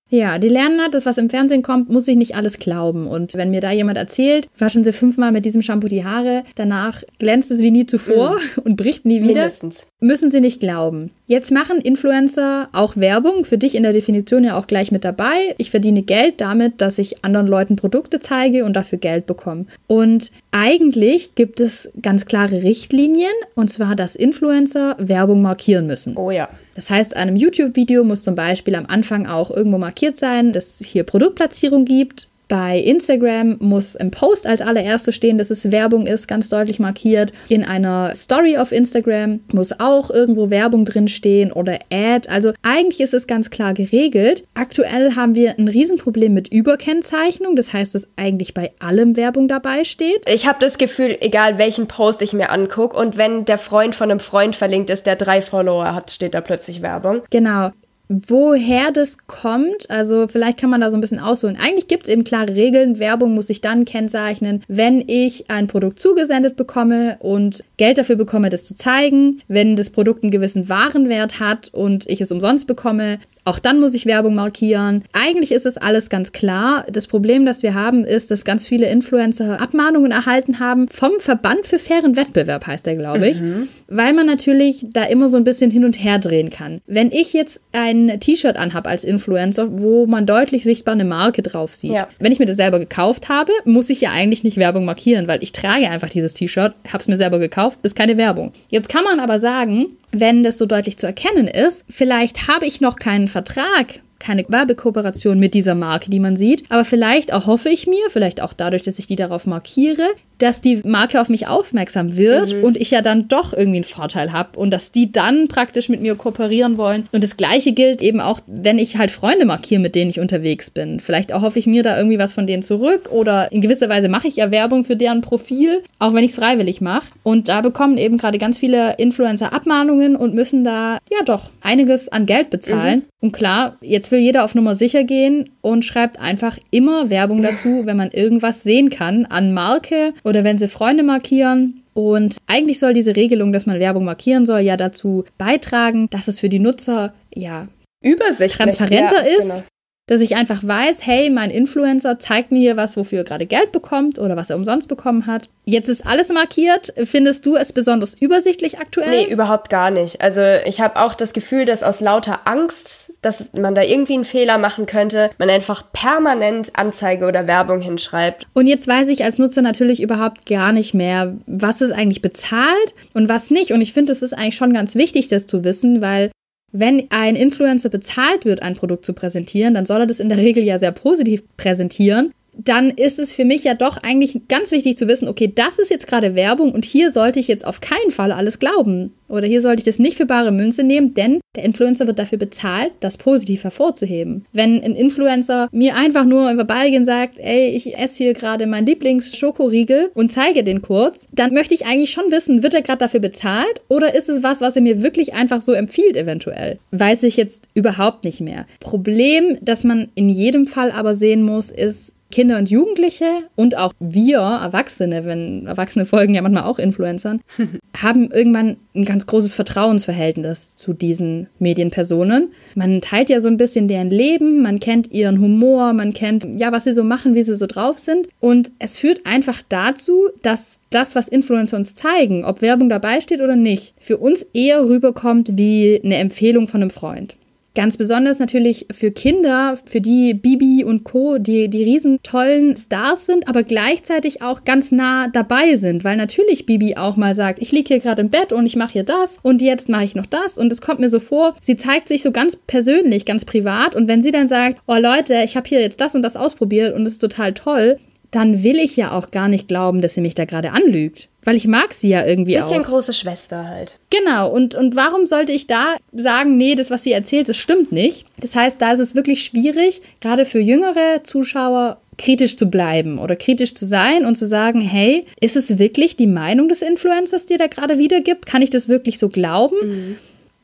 Ja, die lernen halt, das, was im Fernsehen kommt, muss ich nicht alles glauben. Und wenn mir da jemand erzählt, waschen Sie fünfmal mit diesem Shampoo die Haare, danach glänzt es wie nie zuvor mm. und bricht nie wieder, Mindestens. Müssen Sie nicht glauben. Jetzt machen Influencer auch Werbung, für dich in der Definition ja auch gleich mit dabei. Ich verdiene Geld damit, dass ich anderen Leuten Produkte zeige und dafür Geld bekomme. Und eigentlich gibt es ganz klare Richtlinien, und zwar, dass Influencer Werbung markieren müssen. Oh ja. Das heißt, einem YouTube-Video muss zum Beispiel am Anfang auch irgendwo markiert sein, dass es hier Produktplatzierung gibt. Bei Instagram muss im Post als allererstes stehen, dass es Werbung ist, ganz deutlich markiert. In einer Story auf Instagram muss auch irgendwo Werbung drinstehen oder Ad. Also eigentlich ist es ganz klar geregelt. Aktuell haben wir ein Riesenproblem mit Überkennzeichnung. Das heißt, dass eigentlich bei allem Werbung dabei steht. Ich habe das Gefühl, egal welchen Post ich mir angucke und wenn der Freund von einem Freund verlinkt ist, der drei Follower hat, steht da plötzlich Werbung. Genau. Woher das kommt, also vielleicht kann man da so ein bisschen ausholen. Eigentlich gibt es eben klare Regeln. Werbung muss ich dann kennzeichnen, wenn ich ein Produkt zugesendet bekomme und Geld dafür bekomme, das zu zeigen. Wenn das Produkt einen gewissen Warenwert hat und ich es umsonst bekomme, auch dann muss ich Werbung markieren. Eigentlich ist es alles ganz klar. Das Problem, das wir haben, ist, dass ganz viele Influencer Abmahnungen erhalten haben vom Verband für fairen Wettbewerb, heißt der, glaube ich. Mhm. Weil man natürlich da immer so ein bisschen hin und her drehen kann. Wenn ich jetzt ein T-Shirt anhabe als Influencer, wo man deutlich sichtbar eine Marke drauf sieht. Ja. Wenn ich mir das selber gekauft habe, muss ich ja eigentlich nicht Werbung markieren, weil ich trage einfach dieses T-Shirt, habe es mir selber gekauft, ist keine Werbung. Jetzt kann man aber sagen, wenn das so deutlich zu erkennen ist, vielleicht habe ich noch keinen Vertrag, keine Werbekooperation mit dieser Marke, die man sieht, aber vielleicht erhoffe ich mir, vielleicht auch dadurch, dass ich die darauf markiere, dass die Marke auf mich aufmerksam wird mhm. und ich ja dann doch irgendwie einen Vorteil habe und dass die dann praktisch mit mir kooperieren wollen. Und das Gleiche gilt eben auch, wenn ich halt Freunde markiere, mit denen ich unterwegs bin. Vielleicht erhoffe ich mir da irgendwie was von denen zurück oder in gewisser Weise mache ich ja Werbung für deren Profil, auch wenn ich es freiwillig mache. Und da bekommen eben gerade ganz viele Influencer Abmahnungen und müssen da ja doch einiges an Geld bezahlen. Mhm. Und klar, jetzt will jeder auf Nummer sicher gehen und schreibt einfach immer Werbung dazu, wenn man irgendwas sehen kann an Marke oder wenn sie Freunde markieren. Und eigentlich soll diese Regelung, dass man Werbung markieren soll, ja dazu beitragen, dass es für die Nutzer ja übersichtlich, transparenter ja, ist. Genau. Dass ich einfach weiß, hey, mein Influencer zeigt mir hier was, wofür er gerade Geld bekommt oder was er umsonst bekommen hat. Jetzt ist alles markiert. Findest du es besonders übersichtlich aktuell? Nee, überhaupt gar nicht. Also ich habe auch das Gefühl, dass aus lauter Angst, dass man da irgendwie einen Fehler machen könnte, man einfach permanent Anzeige oder Werbung hinschreibt. Und jetzt weiß ich als Nutzer natürlich überhaupt gar nicht mehr, was ist eigentlich bezahlt und was nicht. Und ich finde, es ist eigentlich schon ganz wichtig, das zu wissen, weil wenn ein Influencer bezahlt wird, ein Produkt zu präsentieren, dann soll er das in der Regel ja sehr positiv präsentieren. Dann ist es für mich ja doch eigentlich ganz wichtig zu wissen, okay, das ist jetzt gerade Werbung und hier sollte ich jetzt auf keinen Fall alles glauben. Oder hier sollte ich das nicht für bare Münze nehmen, denn der Influencer wird dafür bezahlt, das positiv hervorzuheben. Wenn ein Influencer mir einfach nur im Vorbeigehen sagt, ey, ich esse hier gerade meinen Lieblings-Schokoriegel und zeige den kurz, dann möchte ich eigentlich schon wissen, wird er gerade dafür bezahlt oder ist es was, was er mir wirklich einfach so empfiehlt eventuell? Weiß ich jetzt überhaupt nicht mehr. Problem, das man in jedem Fall aber sehen muss, ist, Kinder und Jugendliche und auch wir Erwachsene, wenn Erwachsene folgen ja manchmal auch Influencern, haben irgendwann ein ganz großes Vertrauensverhältnis zu diesen Medienpersonen. Man teilt ja so ein bisschen deren Leben, man kennt ihren Humor, man kennt, ja, was sie so machen, wie sie so drauf sind. Und es führt einfach dazu, dass das, was Influencer uns zeigen, ob Werbung dabei steht oder nicht, für uns eher rüberkommt wie eine Empfehlung von einem Freund. Ganz besonders natürlich für Kinder, für die Bibi und Co., die die riesen tollen Stars sind, aber gleichzeitig auch ganz nah dabei sind, weil natürlich Bibi auch mal sagt, ich liege hier gerade im Bett und ich mache hier das und jetzt mache ich noch das und es kommt mir so vor, sie zeigt sich so ganz persönlich, ganz privat und wenn sie dann sagt, oh Leute, ich habe hier jetzt das und das ausprobiert und es ist total toll, dann will ich ja auch gar nicht glauben, dass sie mich da gerade anlügt. Weil ich mag sie ja irgendwie bisschen auch. Bisschen große Schwester halt. Genau. Und, und warum sollte ich da sagen, nee, das, was sie erzählt, das stimmt nicht? Das heißt, da ist es wirklich schwierig, gerade für jüngere Zuschauer kritisch zu bleiben oder kritisch zu sein und zu sagen, hey, ist es wirklich die Meinung des Influencers, die er da gerade wiedergibt? Kann ich das wirklich so glauben? Mhm.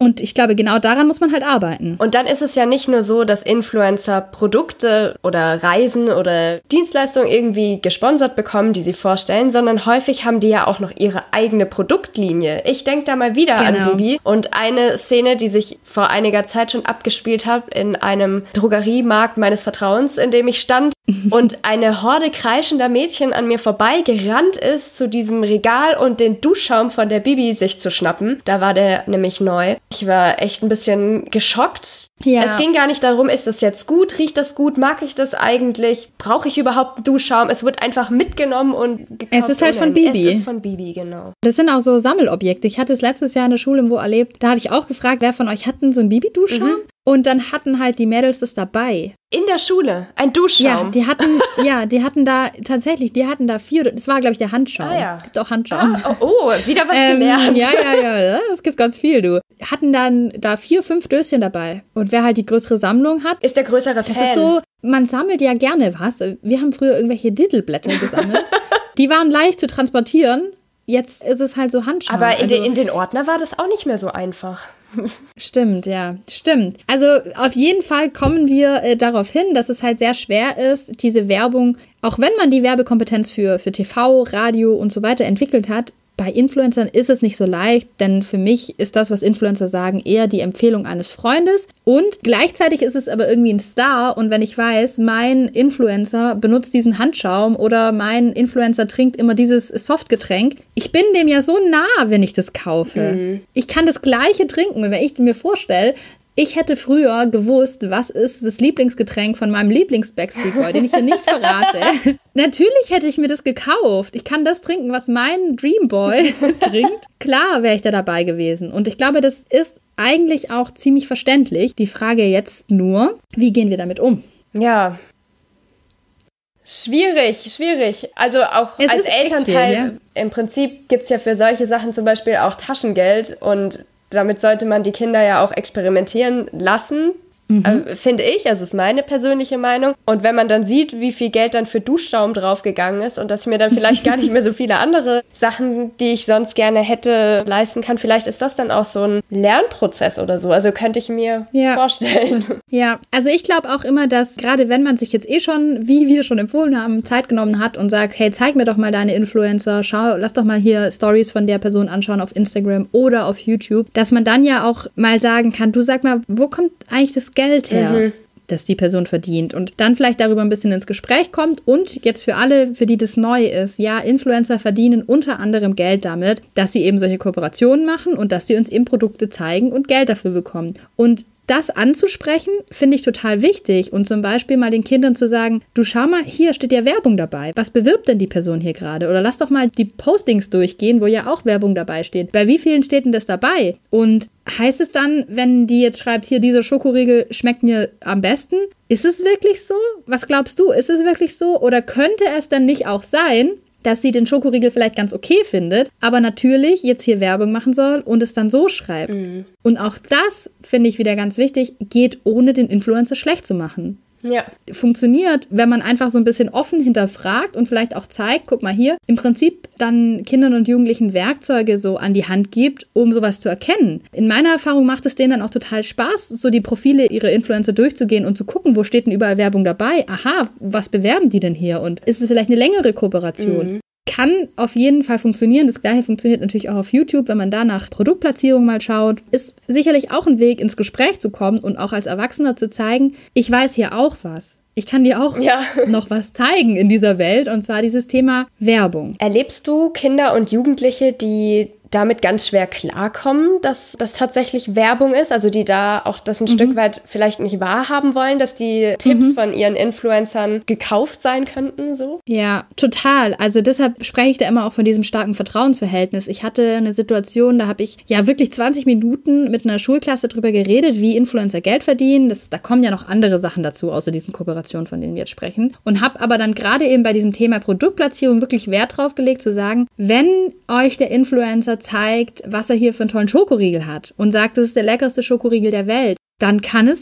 Und ich glaube, genau daran muss man halt arbeiten. Und dann ist es ja nicht nur so, dass Influencer Produkte oder Reisen oder Dienstleistungen irgendwie gesponsert bekommen, die sie vorstellen, sondern häufig haben die ja auch noch ihre eigene Produktlinie. Ich denke da mal wieder genau. an Bibi und eine Szene, die sich vor einiger Zeit schon abgespielt hat in einem Drogeriemarkt meines Vertrauens, in dem ich stand und eine Horde kreischender Mädchen an mir vorbei gerannt ist zu diesem Regal und den Duschschaum von der Bibi sich zu schnappen. Da war der nämlich neu. Ich war echt ein bisschen geschockt. Ja. Es ging gar nicht darum, ist das jetzt gut, riecht das gut, mag ich das eigentlich, brauche ich überhaupt einen Duschschaum? Es wird einfach mitgenommen und gekauft. Es ist halt von Bibi. Es ist von Bibi, genau. Das sind auch so Sammelobjekte. Ich hatte es letztes Jahr in der Schule wo erlebt. Da habe ich auch gefragt, wer von euch hat denn so einen Bibi-Duschschaum? Mhm. Und dann hatten halt die Mädels das dabei. In der Schule? Ein Duschschaum? Ja, die hatten, ja, die hatten da, tatsächlich, die hatten da vier, das war, glaube ich, der Handschaum. Ah, ja. Gibt auch Handschaum. Ah, oh, oh, wieder was ähm, gelernt. Ja, ja, ja, ja, es gibt ganz viel, du. Hatten dann da vier, fünf Döschen dabei. Und wer halt die größere Sammlung hat. Ist der größere Fan. Das ist so, man sammelt ja gerne was. Wir haben früher irgendwelche Dittelblätter gesammelt. Die waren leicht zu transportieren. Jetzt ist es halt so Handschaum. Aber in, also, den, in den Ordner war das auch nicht mehr so einfach. Stimmt, ja, stimmt. Also auf jeden Fall kommen wir äh, darauf hin, dass es halt sehr schwer ist, diese Werbung, auch wenn man die Werbekompetenz für, für T V, Radio und so weiter entwickelt hat, bei Influencern ist es nicht so leicht, denn für mich ist das, was Influencer sagen, eher die Empfehlung eines Freundes. Und gleichzeitig ist es aber irgendwie ein Star. Und wenn ich weiß, mein Influencer benutzt diesen Handschaum oder mein Influencer trinkt immer dieses Softgetränk, ich bin dem ja so nah, wenn ich das kaufe. Mhm. Ich kann das Gleiche trinken. Und wenn ich mir vorstelle, ich hätte früher gewusst, was ist das Lieblingsgetränk von meinem Lieblings-Backstreet Boy, den ich hier nicht verrate. Natürlich hätte ich mir das gekauft. Ich kann das trinken, was mein Dreamboy trinkt. Klar wäre ich da dabei gewesen. Und ich glaube, das ist eigentlich auch ziemlich verständlich. Die Frage jetzt nur, wie gehen wir damit um? Ja. Schwierig, schwierig. Also auch es als Elternteil, schwierig, ja. Im Prinzip gibt es ja für solche Sachen zum Beispiel auch Taschengeld und damit sollte man die Kinder ja auch experimentieren lassen, mhm. äh, finde ich. Also ist meine persönliche Meinung. Und wenn man dann sieht, wie viel Geld dann für Duschschaum draufgegangen ist und dass ich mir dann vielleicht gar nicht mehr so viele andere Sachen, die ich sonst gerne hätte, leisten kann, vielleicht ist das dann auch so ein Lernprozess oder so. Also könnte ich mir ja. vorstellen. Ja, also ich glaube auch immer, dass gerade wenn man sich jetzt eh schon, wie wir schon empfohlen haben, Zeit genommen hat und sagt, hey, zeig mir doch mal deine Influencer, schau, lass doch mal hier Stories von der Person anschauen auf Instagram oder auf YouTube, dass man dann ja auch mal sagen kann, du sag mal, wo kommt eigentlich das Geld her, mhm. das die Person verdient und dann vielleicht darüber ein bisschen ins Gespräch kommt und jetzt für alle, für die das neu ist, ja, Influencer verdienen unter anderem Geld damit, dass sie eben solche Kooperationen machen und dass sie uns eben Produkte zeigen und Geld dafür bekommen. Und das anzusprechen, finde ich total wichtig und zum Beispiel mal den Kindern zu sagen, du schau mal, hier steht ja Werbung dabei. Was bewirbt denn die Person hier gerade? Oder lass doch mal die Postings durchgehen, wo ja auch Werbung dabei steht. Bei wie vielen steht denn das dabei? Und heißt es dann, wenn die jetzt schreibt, hier, dieser Schokoriegel schmeckt mir am besten, ist es wirklich so? Was glaubst du? Ist es wirklich so? Oder könnte es dann nicht auch sein, dass sie den Schokoriegel vielleicht ganz okay findet, aber natürlich jetzt hier Werbung machen soll und es dann so schreibt. Mhm. Und auch das, finde ich wieder ganz wichtig, geht ohne den Influencer schlecht zu machen. Ja. Funktioniert, wenn man einfach so ein bisschen offen hinterfragt und vielleicht auch zeigt, guck mal hier, im Prinzip dann Kindern und Jugendlichen Werkzeuge so an die Hand gibt, um sowas zu erkennen. In meiner Erfahrung macht es denen dann auch total Spaß, so die Profile ihrer Influencer durchzugehen und zu gucken, wo steht denn überall Werbung dabei? Aha, was bewerben die denn hier? Und ist es vielleicht eine längere Kooperation? Mhm. Kann auf jeden Fall funktionieren. Das Gleiche funktioniert natürlich auch auf YouTube, wenn man da nach Produktplatzierung mal schaut. Ist sicherlich auch ein Weg, ins Gespräch zu kommen und auch als Erwachsener zu zeigen, ich weiß hier auch was. Ich kann dir auch ja. noch was zeigen in dieser Welt, und zwar dieses Thema Werbung. Erlebst du Kinder und Jugendliche, die damit ganz schwer klarkommen, dass das tatsächlich Werbung ist, also die da auch das ein mhm. Stück weit vielleicht nicht wahrhaben wollen, dass die Tipps mhm. von ihren Influencern gekauft sein könnten, so? Ja, total. Also deshalb spreche ich da immer auch von diesem starken Vertrauensverhältnis. Ich hatte eine Situation, da habe ich ja wirklich zwanzig Minuten mit einer Schulklasse drüber geredet, wie Influencer Geld verdienen. Das, da kommen ja noch andere Sachen dazu, außer diesen Kooperationen, von denen wir jetzt sprechen. Und habe aber dann gerade eben bei diesem Thema Produktplatzierung wirklich Wert drauf gelegt, zu sagen, wenn euch der Influencer zeigt, was er hier für einen tollen Schokoriegel hat und sagt, das ist der leckerste Schokoriegel der Welt, dann kann es sein,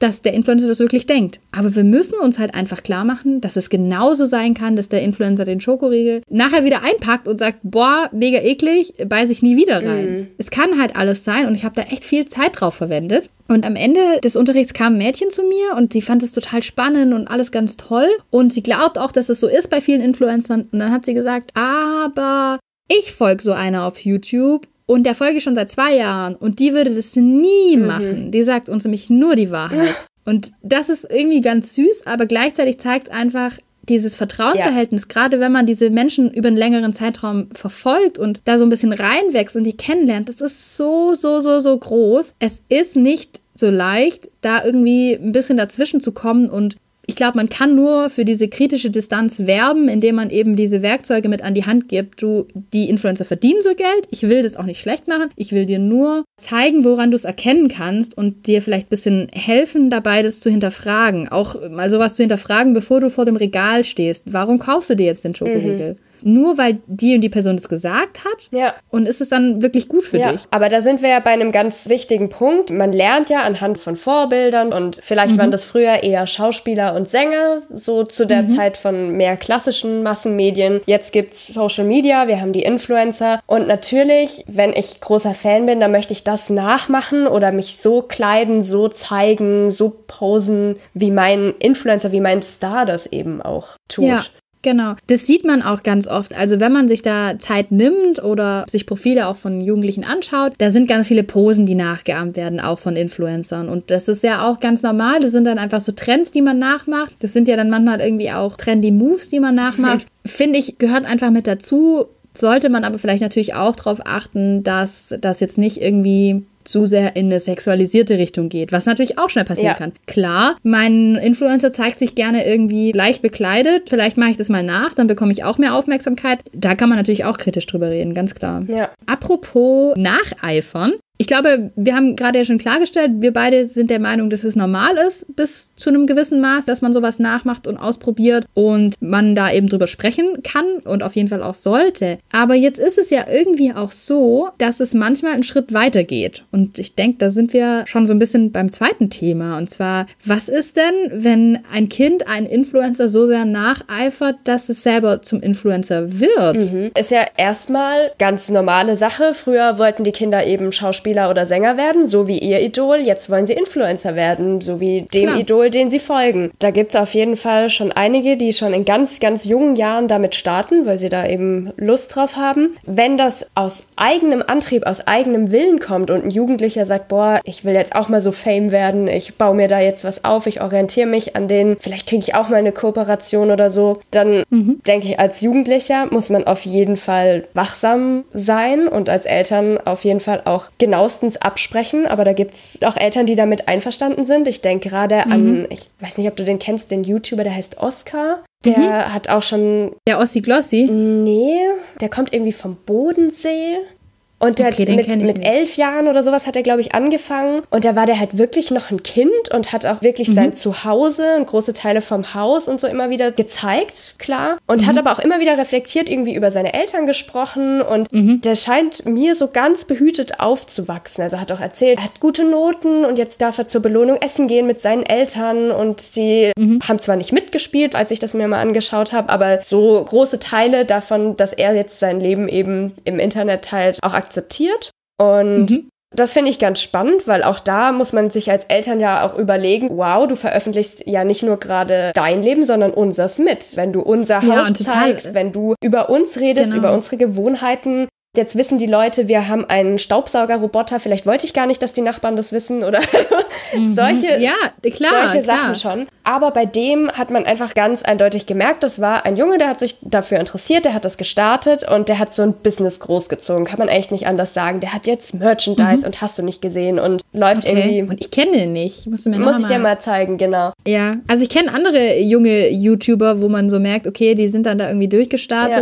dass der Influencer das wirklich denkt. Aber wir müssen uns halt einfach klar machen, dass es genauso sein kann, dass der Influencer den Schokoriegel nachher wieder einpackt und sagt, boah, mega eklig, beiß ich nie wieder rein. Mhm. Es kann halt alles sein und ich habe da echt viel Zeit drauf verwendet. Und am Ende des Unterrichts kam ein Mädchen zu mir und sie fand es total spannend und alles ganz toll. Und sie glaubt auch, dass es so ist bei vielen Influencern. Und dann hat sie gesagt, aber ich folge so einer auf YouTube und der folge ich schon seit zwei Jahren und die würde das nie mhm. machen. Die sagt uns nämlich nur die Wahrheit. Und das ist irgendwie ganz süß, aber gleichzeitig zeigt es einfach dieses Vertrauensverhältnis, ja. gerade wenn man diese Menschen über einen längeren Zeitraum verfolgt und da so ein bisschen reinwächst und die kennenlernt, das ist so, so, so, so groß. Es ist nicht so leicht, da irgendwie ein bisschen dazwischen zu kommen und ich glaube, man kann nur für diese kritische Distanz werben, indem man eben diese Werkzeuge mit an die Hand gibt. Du, die Influencer verdienen so Geld. Ich will das auch nicht schlecht machen. Ich will dir nur zeigen, woran du es erkennen kannst und dir vielleicht ein bisschen helfen dabei, das zu hinterfragen. Auch mal sowas zu hinterfragen, bevor du vor dem Regal stehst. Warum kaufst du dir jetzt den Schokoriegel? Mhm. Nur weil die und die Person das gesagt hat? Ja. Und ist es dann wirklich gut für ja. dich? Aber da sind wir ja bei einem ganz wichtigen Punkt. Man lernt ja anhand von Vorbildern und vielleicht mhm. waren das früher eher Schauspieler und Sänger, so zu der mhm. Zeit von mehr klassischen Massenmedien. Jetzt gibt's Social Media, wir haben die Influencer und natürlich, wenn ich großer Fan bin, dann möchte ich das nachmachen oder mich so kleiden, so zeigen, so posen, wie mein Influencer, wie mein Star das eben auch tut. Ja. Genau, das sieht man auch ganz oft. Also wenn man sich da Zeit nimmt oder sich Profile auch von Jugendlichen anschaut, da sind ganz viele Posen, die nachgeahmt werden, auch von Influencern. Und das ist ja auch ganz normal. Das sind dann einfach so Trends, die man nachmacht. Das sind ja dann manchmal irgendwie auch trendy Moves, die man nachmacht. Finde ich, gehört einfach mit dazu. Sollte man aber vielleicht natürlich auch darauf achten, dass das jetzt nicht irgendwie zu sehr in eine sexualisierte Richtung geht, was natürlich auch schnell passieren ja. kann. Klar, mein Influencer zeigt sich gerne irgendwie leicht bekleidet, vielleicht mache ich das mal nach, dann bekomme ich auch mehr Aufmerksamkeit. Da kann man natürlich auch kritisch drüber reden, ganz klar. Ja. Apropos Nacheifern. Ich glaube, wir haben gerade ja schon klargestellt, wir beide sind der Meinung, dass es normal ist, bis zu einem gewissen Maß, dass man sowas nachmacht und ausprobiert und man da eben drüber sprechen kann und auf jeden Fall auch sollte. Aber jetzt ist es ja irgendwie auch so, dass es manchmal einen Schritt weiter geht. Und ich denke, da sind wir schon so ein bisschen beim zweiten Thema. Und zwar, was ist denn, wenn ein Kind einen Influencer so sehr nacheifert, dass es selber zum Influencer wird? Mhm. Ist ja erstmal ganz normale Sache. Früher wollten die Kinder eben Schauspieler oder Sänger werden, so wie ihr Idol. Jetzt wollen sie Influencer werden, so wie dem Klar. Idol, den sie folgen. Da gibt es auf jeden Fall schon einige, die schon in ganz, ganz jungen Jahren damit starten, weil sie da eben Lust drauf haben. Wenn das aus eigenem Antrieb, aus eigenem Willen kommt und ein Jugendlicher sagt, boah, ich will jetzt auch mal so Fame werden, ich baue mir da jetzt was auf, ich orientiere mich an denen, vielleicht kriege ich auch mal eine Kooperation oder so, dann mhm. denke ich, als Jugendlicher muss man auf jeden Fall wachsam sein und als Eltern auf jeden Fall auch genauestens absprechen, aber da gibt es auch Eltern, die damit einverstanden sind. Ich denke gerade mhm. an, ich weiß nicht, ob du den kennst, den YouTuber, der heißt Oscar. Der mhm. hat auch schon... Der Ossi Glossi? Nee, der kommt irgendwie vom Bodensee. Und der okay, hat mit, mit elf Jahren oder sowas hat er, glaube ich, angefangen. Und da war der halt wirklich noch ein Kind und hat auch wirklich mhm. sein Zuhause und große Teile vom Haus und so immer wieder gezeigt, klar. Und mhm. hat aber auch immer wieder reflektiert irgendwie über seine Eltern gesprochen. Und mhm. der scheint mir so ganz behütet aufzuwachsen. Also hat auch erzählt, er hat gute Noten und jetzt darf er zur Belohnung essen gehen mit seinen Eltern. Und die mhm. haben zwar nicht mitgespielt, als ich das mir mal angeschaut habe, aber so große Teile davon, dass er jetzt sein Leben eben im Internet teilt, auch akzeptiert. Und mhm. das finde ich ganz spannend, weil auch da muss man sich als Eltern ja auch überlegen, wow, du veröffentlichst ja nicht nur gerade dein Leben, sondern unseres mit. Wenn du unser Haus ja, zeigst, wenn du über uns redest, genau. über unsere Gewohnheiten. Jetzt wissen die Leute, wir haben einen Staubsaugerroboter, vielleicht wollte ich gar nicht, dass die Nachbarn das wissen oder mhm. solche, ja, klar, solche klar. Sachen schon. Aber bei dem hat man einfach ganz eindeutig gemerkt, das war ein Junge, der hat sich dafür interessiert, der hat das gestartet und der hat so ein Business großgezogen, kann man echt nicht anders sagen. Der hat jetzt Merchandise mhm. und hast du nicht gesehen und läuft okay. irgendwie... Und ich kenne den nicht. Musst du mir Muss ich mal... dir mal zeigen, genau. Ja, also ich kenne andere junge YouTuber, wo man so merkt, okay, die sind dann da irgendwie durchgestartet. Ja.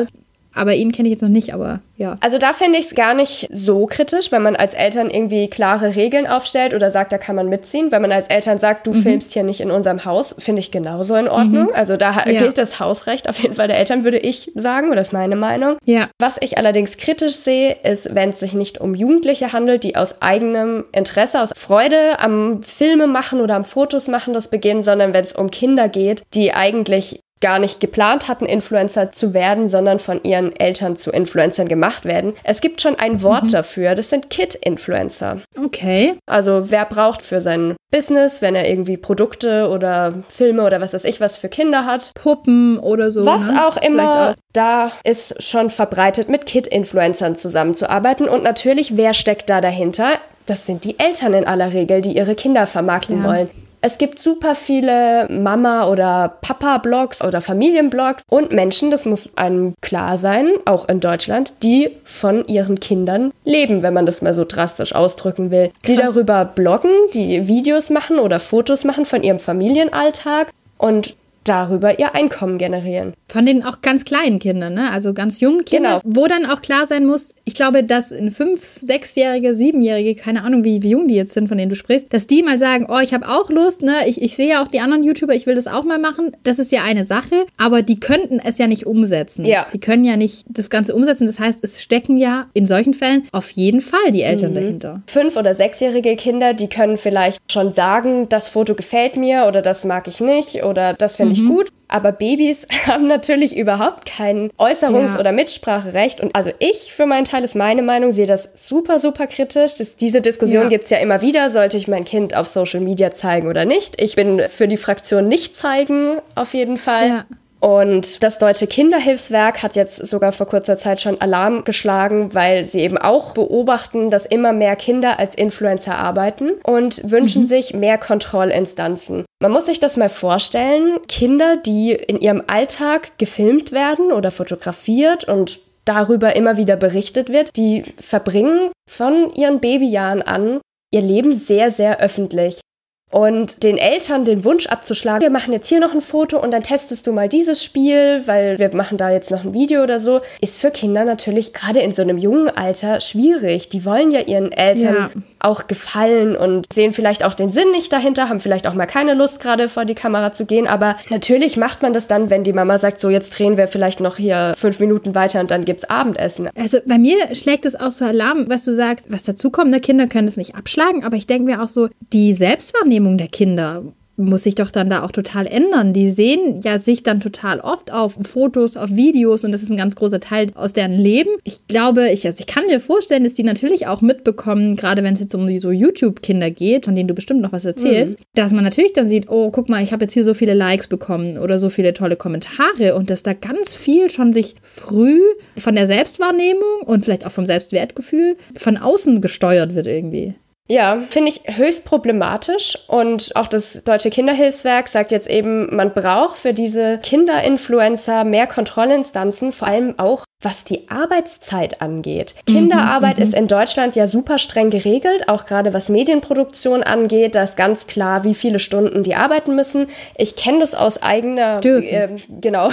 Aber ihn kenne ich jetzt noch nicht, aber ja. Also da finde ich es gar nicht so kritisch, wenn man als Eltern irgendwie klare Regeln aufstellt oder sagt, da kann man mitziehen. Wenn man als Eltern sagt, du mhm. filmst hier nicht in unserem Haus, finde ich genauso in Ordnung. Mhm. Also da ja. gilt das Hausrecht auf jeden Fall der Eltern, würde ich sagen, oder das ist meine Meinung. Ja. Was ich allerdings kritisch sehe, ist, wenn es sich nicht um Jugendliche handelt, die aus eigenem Interesse, aus Freude am Filme machen oder am Fotos machen das beginnen, sondern wenn es um Kinder geht, die eigentlich gar nicht geplant hatten, Influencer zu werden, sondern von ihren Eltern zu Influencern gemacht werden. Es gibt schon ein Wort mhm. dafür, das sind Kid-Influencer. Okay. Also wer braucht für sein Business, wenn er irgendwie Produkte oder Filme oder was weiß ich was für Kinder hat. Puppen oder so. Was ne? auch immer, auch. Da ist schon verbreitet, mit Kid-Influencern zusammenzuarbeiten. Und natürlich, wer steckt da dahinter? Das sind die Eltern in aller Regel, die ihre Kinder vermarkten ja. wollen. Es gibt super viele Mama- oder Papa-Blogs oder Familienblogs und Menschen, das muss einem klar sein, auch in Deutschland, die von ihren Kindern leben, wenn man das mal so drastisch ausdrücken will. Die Krass. darüber bloggen, die Videos machen oder Fotos machen von ihrem Familienalltag und darüber ihr Einkommen generieren. Von den auch ganz kleinen Kindern, ne? Also ganz jungen Kindern, genau. Wo dann auch klar sein muss, ich glaube, dass ein fünf-, sechsjährige, siebenjährige, keine Ahnung, wie, wie jung die jetzt sind, von denen du sprichst, dass die mal sagen, oh, ich habe auch Lust, ne? Ich, ich sehe ja auch die anderen YouTuber, ich will das auch mal machen. Das ist ja eine Sache, aber die könnten es ja nicht umsetzen. Ja. Die können ja nicht das Ganze umsetzen. Das heißt, es stecken ja in solchen Fällen auf jeden Fall die Eltern mhm. dahinter. Fünf- oder sechsjährige Kinder, die können vielleicht schon sagen, das Foto gefällt mir oder das mag ich nicht oder das finde ich gut. Aber Babys haben natürlich überhaupt kein Äußerungs- ja. oder Mitspracherecht. Und also ich, für meinen Teil, ist meine Meinung, sehe das super, super kritisch. Das, diese Diskussion ja. gibt es ja immer wieder. Sollte ich mein Kind auf Social Media zeigen oder nicht? Ich bin für die Fraktion nicht zeigen, auf jeden Fall. Ja. Und das Deutsche Kinderhilfswerk hat jetzt sogar vor kurzer Zeit schon Alarm geschlagen, weil sie eben auch beobachten, dass immer mehr Kinder als Influencer arbeiten und wünschen mhm. sich mehr Kontrollinstanzen. Man muss sich das mal vorstellen, Kinder, die in ihrem Alltag gefilmt werden oder fotografiert und darüber immer wieder berichtet wird, die verbringen von ihren Babyjahren an ihr Leben sehr, sehr öffentlich. Und den Eltern den Wunsch abzuschlagen, wir machen jetzt hier noch ein Foto und dann testest du mal dieses Spiel, weil wir machen da jetzt noch ein Video oder so, ist für Kinder natürlich gerade in so einem jungen Alter schwierig. Die wollen ja ihren Eltern ja. auch gefallen und sehen vielleicht auch den Sinn nicht dahinter, haben vielleicht auch mal keine Lust, gerade vor die Kamera zu gehen. Aber natürlich macht man das dann, wenn die Mama sagt, so jetzt drehen wir vielleicht noch hier fünf Minuten weiter und dann gibt's Abendessen. Also bei mir schlägt es auch so Alarm, was du sagst, was dazu kommt. Ne? Kinder können das nicht abschlagen, aber ich denke mir auch so, die Selbstwahrnehmung der Kinder muss sich doch dann da auch total ändern. Die sehen ja sich dann total oft auf Fotos, auf Videos und das ist ein ganz großer Teil aus deren Leben. Ich glaube, ich, also ich kann mir vorstellen, dass die natürlich auch mitbekommen, gerade wenn es jetzt um die so YouTube-Kinder geht, von denen du bestimmt noch was erzählst, mhm. dass man natürlich dann sieht, oh, guck mal, ich habe jetzt hier so viele Likes bekommen oder so viele tolle Kommentare und dass da ganz viel schon sich früh von der Selbstwahrnehmung und vielleicht auch vom Selbstwertgefühl von außen gesteuert wird irgendwie. Ja, finde ich höchst problematisch und auch das Deutsche Kinderhilfswerk sagt jetzt eben, man braucht für diese Kinderinfluencer mehr Kontrollinstanzen, vor allem auch was die Arbeitszeit angeht. Mhm, Kinderarbeit mhm. ist in Deutschland ja super streng geregelt, auch gerade was Medienproduktion angeht, da ist ganz klar, wie viele Stunden die arbeiten müssen. Ich kenne das aus eigener... Äh, genau.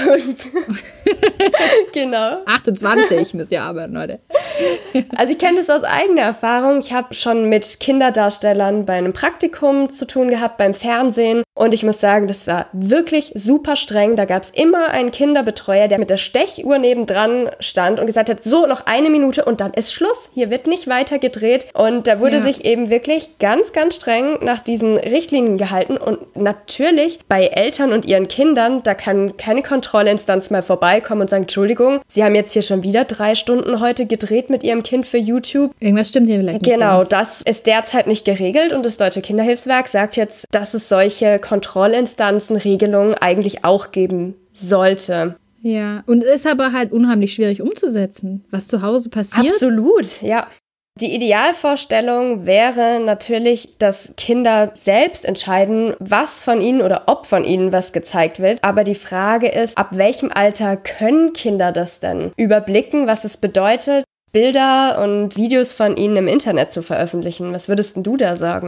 genau. achtundzwanzig müsst ihr arbeiten, Leute. Also ich kenne das aus eigener Erfahrung. Ich habe schon mit Kinderdarstellern bei einem Praktikum zu tun gehabt, beim Fernsehen. Und ich muss sagen, das war wirklich super streng. Da gab es immer einen Kinderbetreuer, der mit der Stechuhr nebendran stand und gesagt hat, so, noch eine Minute und dann ist Schluss. Hier wird nicht weiter gedreht. Und da wurde ja. sich eben wirklich ganz, ganz streng nach diesen Richtlinien gehalten. Und natürlich bei Eltern und ihren Kindern, da kann keine Kontrollinstanz mal vorbeikommen und sagen, Entschuldigung, Sie haben jetzt hier schon wieder drei Stunden heute gedreht mit Ihrem Kind für YouTube. Irgendwas stimmt hier vielleicht nicht. Genau, das ist derzeit nicht geregelt und das Deutsche Kinderhilfswerk sagt jetzt, dass es solche Kontrollinstanzen, Regelungen eigentlich auch geben sollte. Ja, und es ist aber halt unheimlich schwierig umzusetzen, was zu Hause passiert. Absolut, ja. Die Idealvorstellung wäre natürlich, dass Kinder selbst entscheiden, was von ihnen oder ob von ihnen was gezeigt wird. Aber die Frage ist, ab welchem Alter können Kinder das denn überblicken, was es bedeutet, Bilder und Videos von ihnen im Internet zu veröffentlichen? Was würdest denn du da sagen?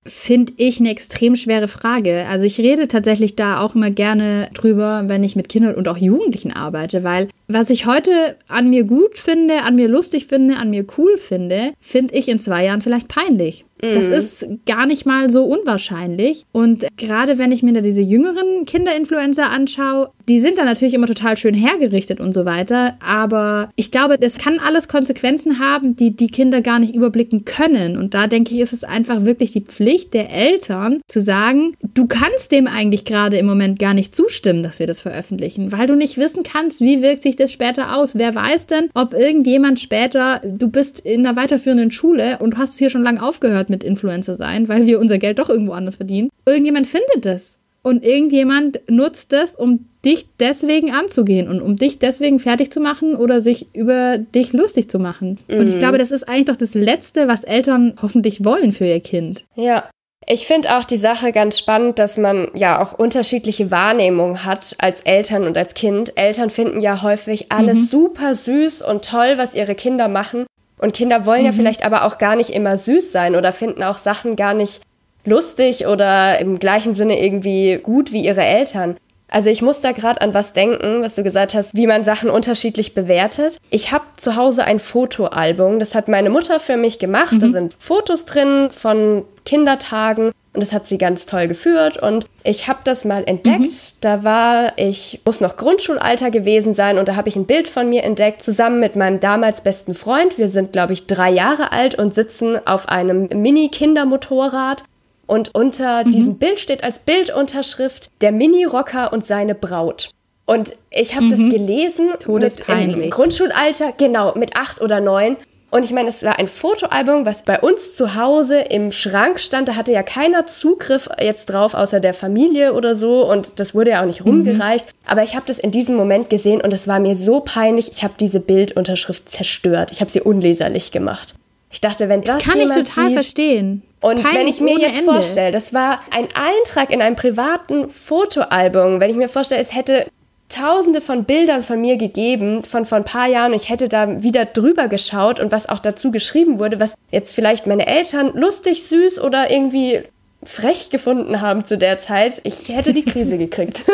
Finde ich eine extrem schwere Frage. Also ich rede tatsächlich da auch immer gerne drüber, wenn ich mit Kindern und auch Jugendlichen arbeite, weil was ich heute an mir gut finde, an mir lustig finde, an mir cool finde, finde ich in zwei Jahren vielleicht peinlich. Mhm. Das ist gar nicht mal so unwahrscheinlich. Und gerade wenn ich mir da diese jüngeren Kinderinfluencer anschaue, die sind dann natürlich immer total schön hergerichtet und so weiter. Aber ich glaube, das kann alles Konsequenzen haben, die die Kinder gar nicht überblicken können. Und da denke ich, ist es einfach wirklich die Pflicht der Eltern zu sagen, du kannst dem eigentlich gerade im Moment gar nicht zustimmen, dass wir das veröffentlichen, weil du nicht wissen kannst, wie wirkt sich das später aus. Wer weiß denn, ob irgendjemand später, du bist in einer weiterführenden Schule und hast hier schon lange aufgehört mit Influencer sein, weil wir unser Geld doch irgendwo anders verdienen. Irgendjemand findet das und irgendjemand nutzt das, um dich deswegen anzugehen und um dich deswegen fertig zu machen oder sich über dich lustig zu machen. Mhm. Und ich glaube, das ist eigentlich doch das Letzte, was Eltern hoffentlich wollen für ihr Kind. Ja. Ich finde auch die Sache ganz spannend, dass man ja auch unterschiedliche Wahrnehmungen hat als Eltern und als Kind. Eltern finden ja häufig alles mhm. super süß und toll, was ihre Kinder machen. Und Kinder wollen mhm. ja vielleicht aber auch gar nicht immer süß sein oder finden auch Sachen gar nicht lustig oder im gleichen Sinne irgendwie gut wie ihre Eltern. Also ich muss da gerade an was denken, was du gesagt hast, wie man Sachen unterschiedlich bewertet. Ich habe zu Hause ein Fotoalbum, das hat meine Mutter für mich gemacht. Mhm. Da sind Fotos drin von Kindertagen und das hat sie ganz toll geführt. Und ich habe das mal entdeckt, mhm. da war ich, muss noch Grundschulalter gewesen sein und da habe ich ein Bild von mir entdeckt, zusammen mit meinem damals besten Freund. Wir sind, glaube ich, drei Jahre alt und sitzen auf einem Mini-Kindermotorrad. Und unter mhm. diesem Bild steht als Bildunterschrift der Mini-Rocker und seine Braut. Und ich habe mhm. das gelesen Todespeinlich. Mit, im Grundschulalter, genau, mit acht oder neun. Und ich meine, es war ein Fotoalbum, was bei uns zu Hause im Schrank stand. Da hatte ja keiner Zugriff jetzt drauf, außer der Familie oder so. Und das wurde ja auch nicht rumgereicht. Mhm. Aber ich habe das in diesem Moment gesehen und es war mir so peinlich. Ich habe diese Bildunterschrift zerstört. Ich habe sie unleserlich gemacht. Ich dachte, wenn das, das kann jemand ich total sieht, verstehen. Und Peinlich wenn ich mir jetzt Ende. vorstelle, das war ein Eintrag in einem privaten Fotoalbum, wenn ich mir vorstelle, es hätte tausende von Bildern von mir gegeben, von vor ein paar Jahren, und ich hätte da wieder drüber geschaut und was auch dazu geschrieben wurde, was jetzt vielleicht meine Eltern lustig, süß oder irgendwie frech gefunden haben zu der Zeit, ich hätte die Krise gekriegt.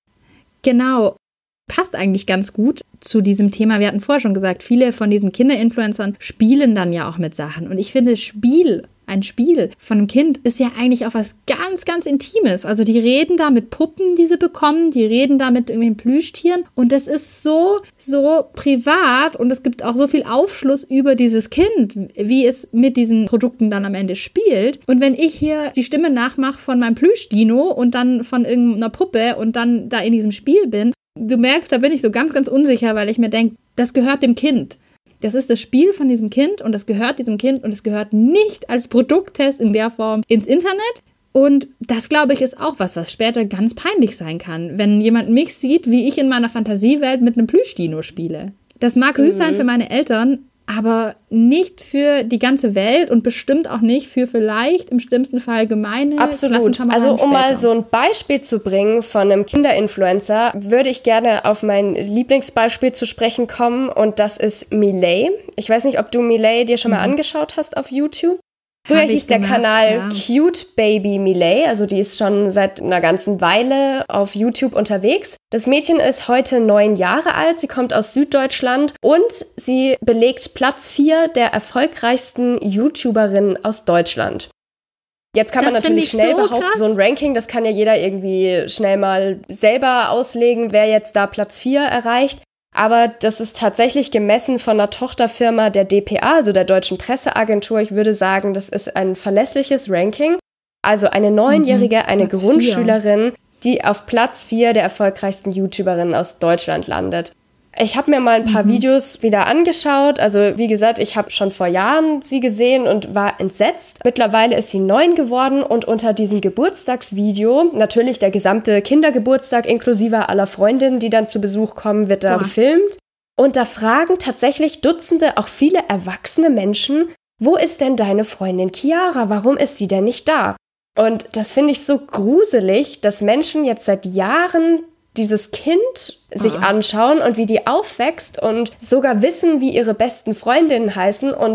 Genau. Passt eigentlich ganz gut zu diesem Thema. Wir hatten vorher schon gesagt, viele von diesen Kinderinfluencern spielen dann ja auch mit Sachen. Und ich finde, Spiel, ein Spiel von einem Kind ist ja eigentlich auch was ganz, ganz Intimes. Also die reden da mit Puppen, die sie bekommen, die reden da mit irgendwelchen Plüschtieren. Und das ist so, so privat und es gibt auch so viel Aufschluss über dieses Kind, wie es mit diesen Produkten dann am Ende spielt. Und wenn ich hier die Stimme nachmache von meinem Plüschdino und dann von irgendeiner Puppe und dann da in diesem Spiel bin, du merkst, da bin ich so ganz, ganz unsicher, weil ich mir denke, das gehört dem Kind. Das ist das Spiel von diesem Kind und das gehört diesem Kind und es gehört nicht als Produkttest in der Form ins Internet. Und das, glaube ich, ist auch was, was später ganz peinlich sein kann, wenn jemand mich sieht, wie ich in meiner Fantasiewelt mit einem Plüschdino spiele. Das mag süß sein für meine Eltern, aber nicht für die ganze Welt und bestimmt auch nicht für vielleicht im schlimmsten Fall gemeine Klassenkameraden. Also um später. mal so ein Beispiel zu bringen von einem Kinderinfluencer, würde ich gerne auf mein Lieblingsbeispiel zu sprechen kommen und das ist Miley. Ich weiß nicht, ob du Miley dir schon mal mhm. angeschaut hast auf YouTube. Früher hieß der gemacht, Kanal ja. Cute Baby Miley, also die ist schon seit einer ganzen Weile auf YouTube unterwegs. Das Mädchen ist heute neun Jahre alt, sie kommt aus Süddeutschland und sie belegt Platz vier der erfolgreichsten YouTuberinnen aus Deutschland. Jetzt kann das man natürlich schnell so behaupten, krass. So ein Ranking, das kann ja jeder irgendwie schnell mal selber auslegen, wer jetzt da Platz vier erreicht. Aber das ist tatsächlich gemessen von einer Tochterfirma der D P A, also der Deutschen Presseagentur. Ich würde sagen, das ist ein verlässliches Ranking. Also eine Neunjährige, mhm, eine Grundschülerin, die auf Platz vier der erfolgreichsten YouTuberinnen aus Deutschland landet. Ich habe mir mal ein paar mhm. Videos wieder angeschaut. Also wie gesagt, ich habe schon vor Jahren sie gesehen und war entsetzt. Mittlerweile ist sie neun geworden und unter diesem Geburtstagsvideo, natürlich der gesamte Kindergeburtstag inklusive aller Freundinnen, die dann zu Besuch kommen, wird da Boah. gefilmt. Und da fragen tatsächlich Dutzende, auch viele erwachsene Menschen, wo ist denn deine Freundin Chiara? Warum ist sie denn nicht da? Und das finde ich so gruselig, dass Menschen jetzt seit Jahren dieses Kind sich ah. anschauen und wie die aufwächst und sogar wissen, wie ihre besten Freundinnen heißen und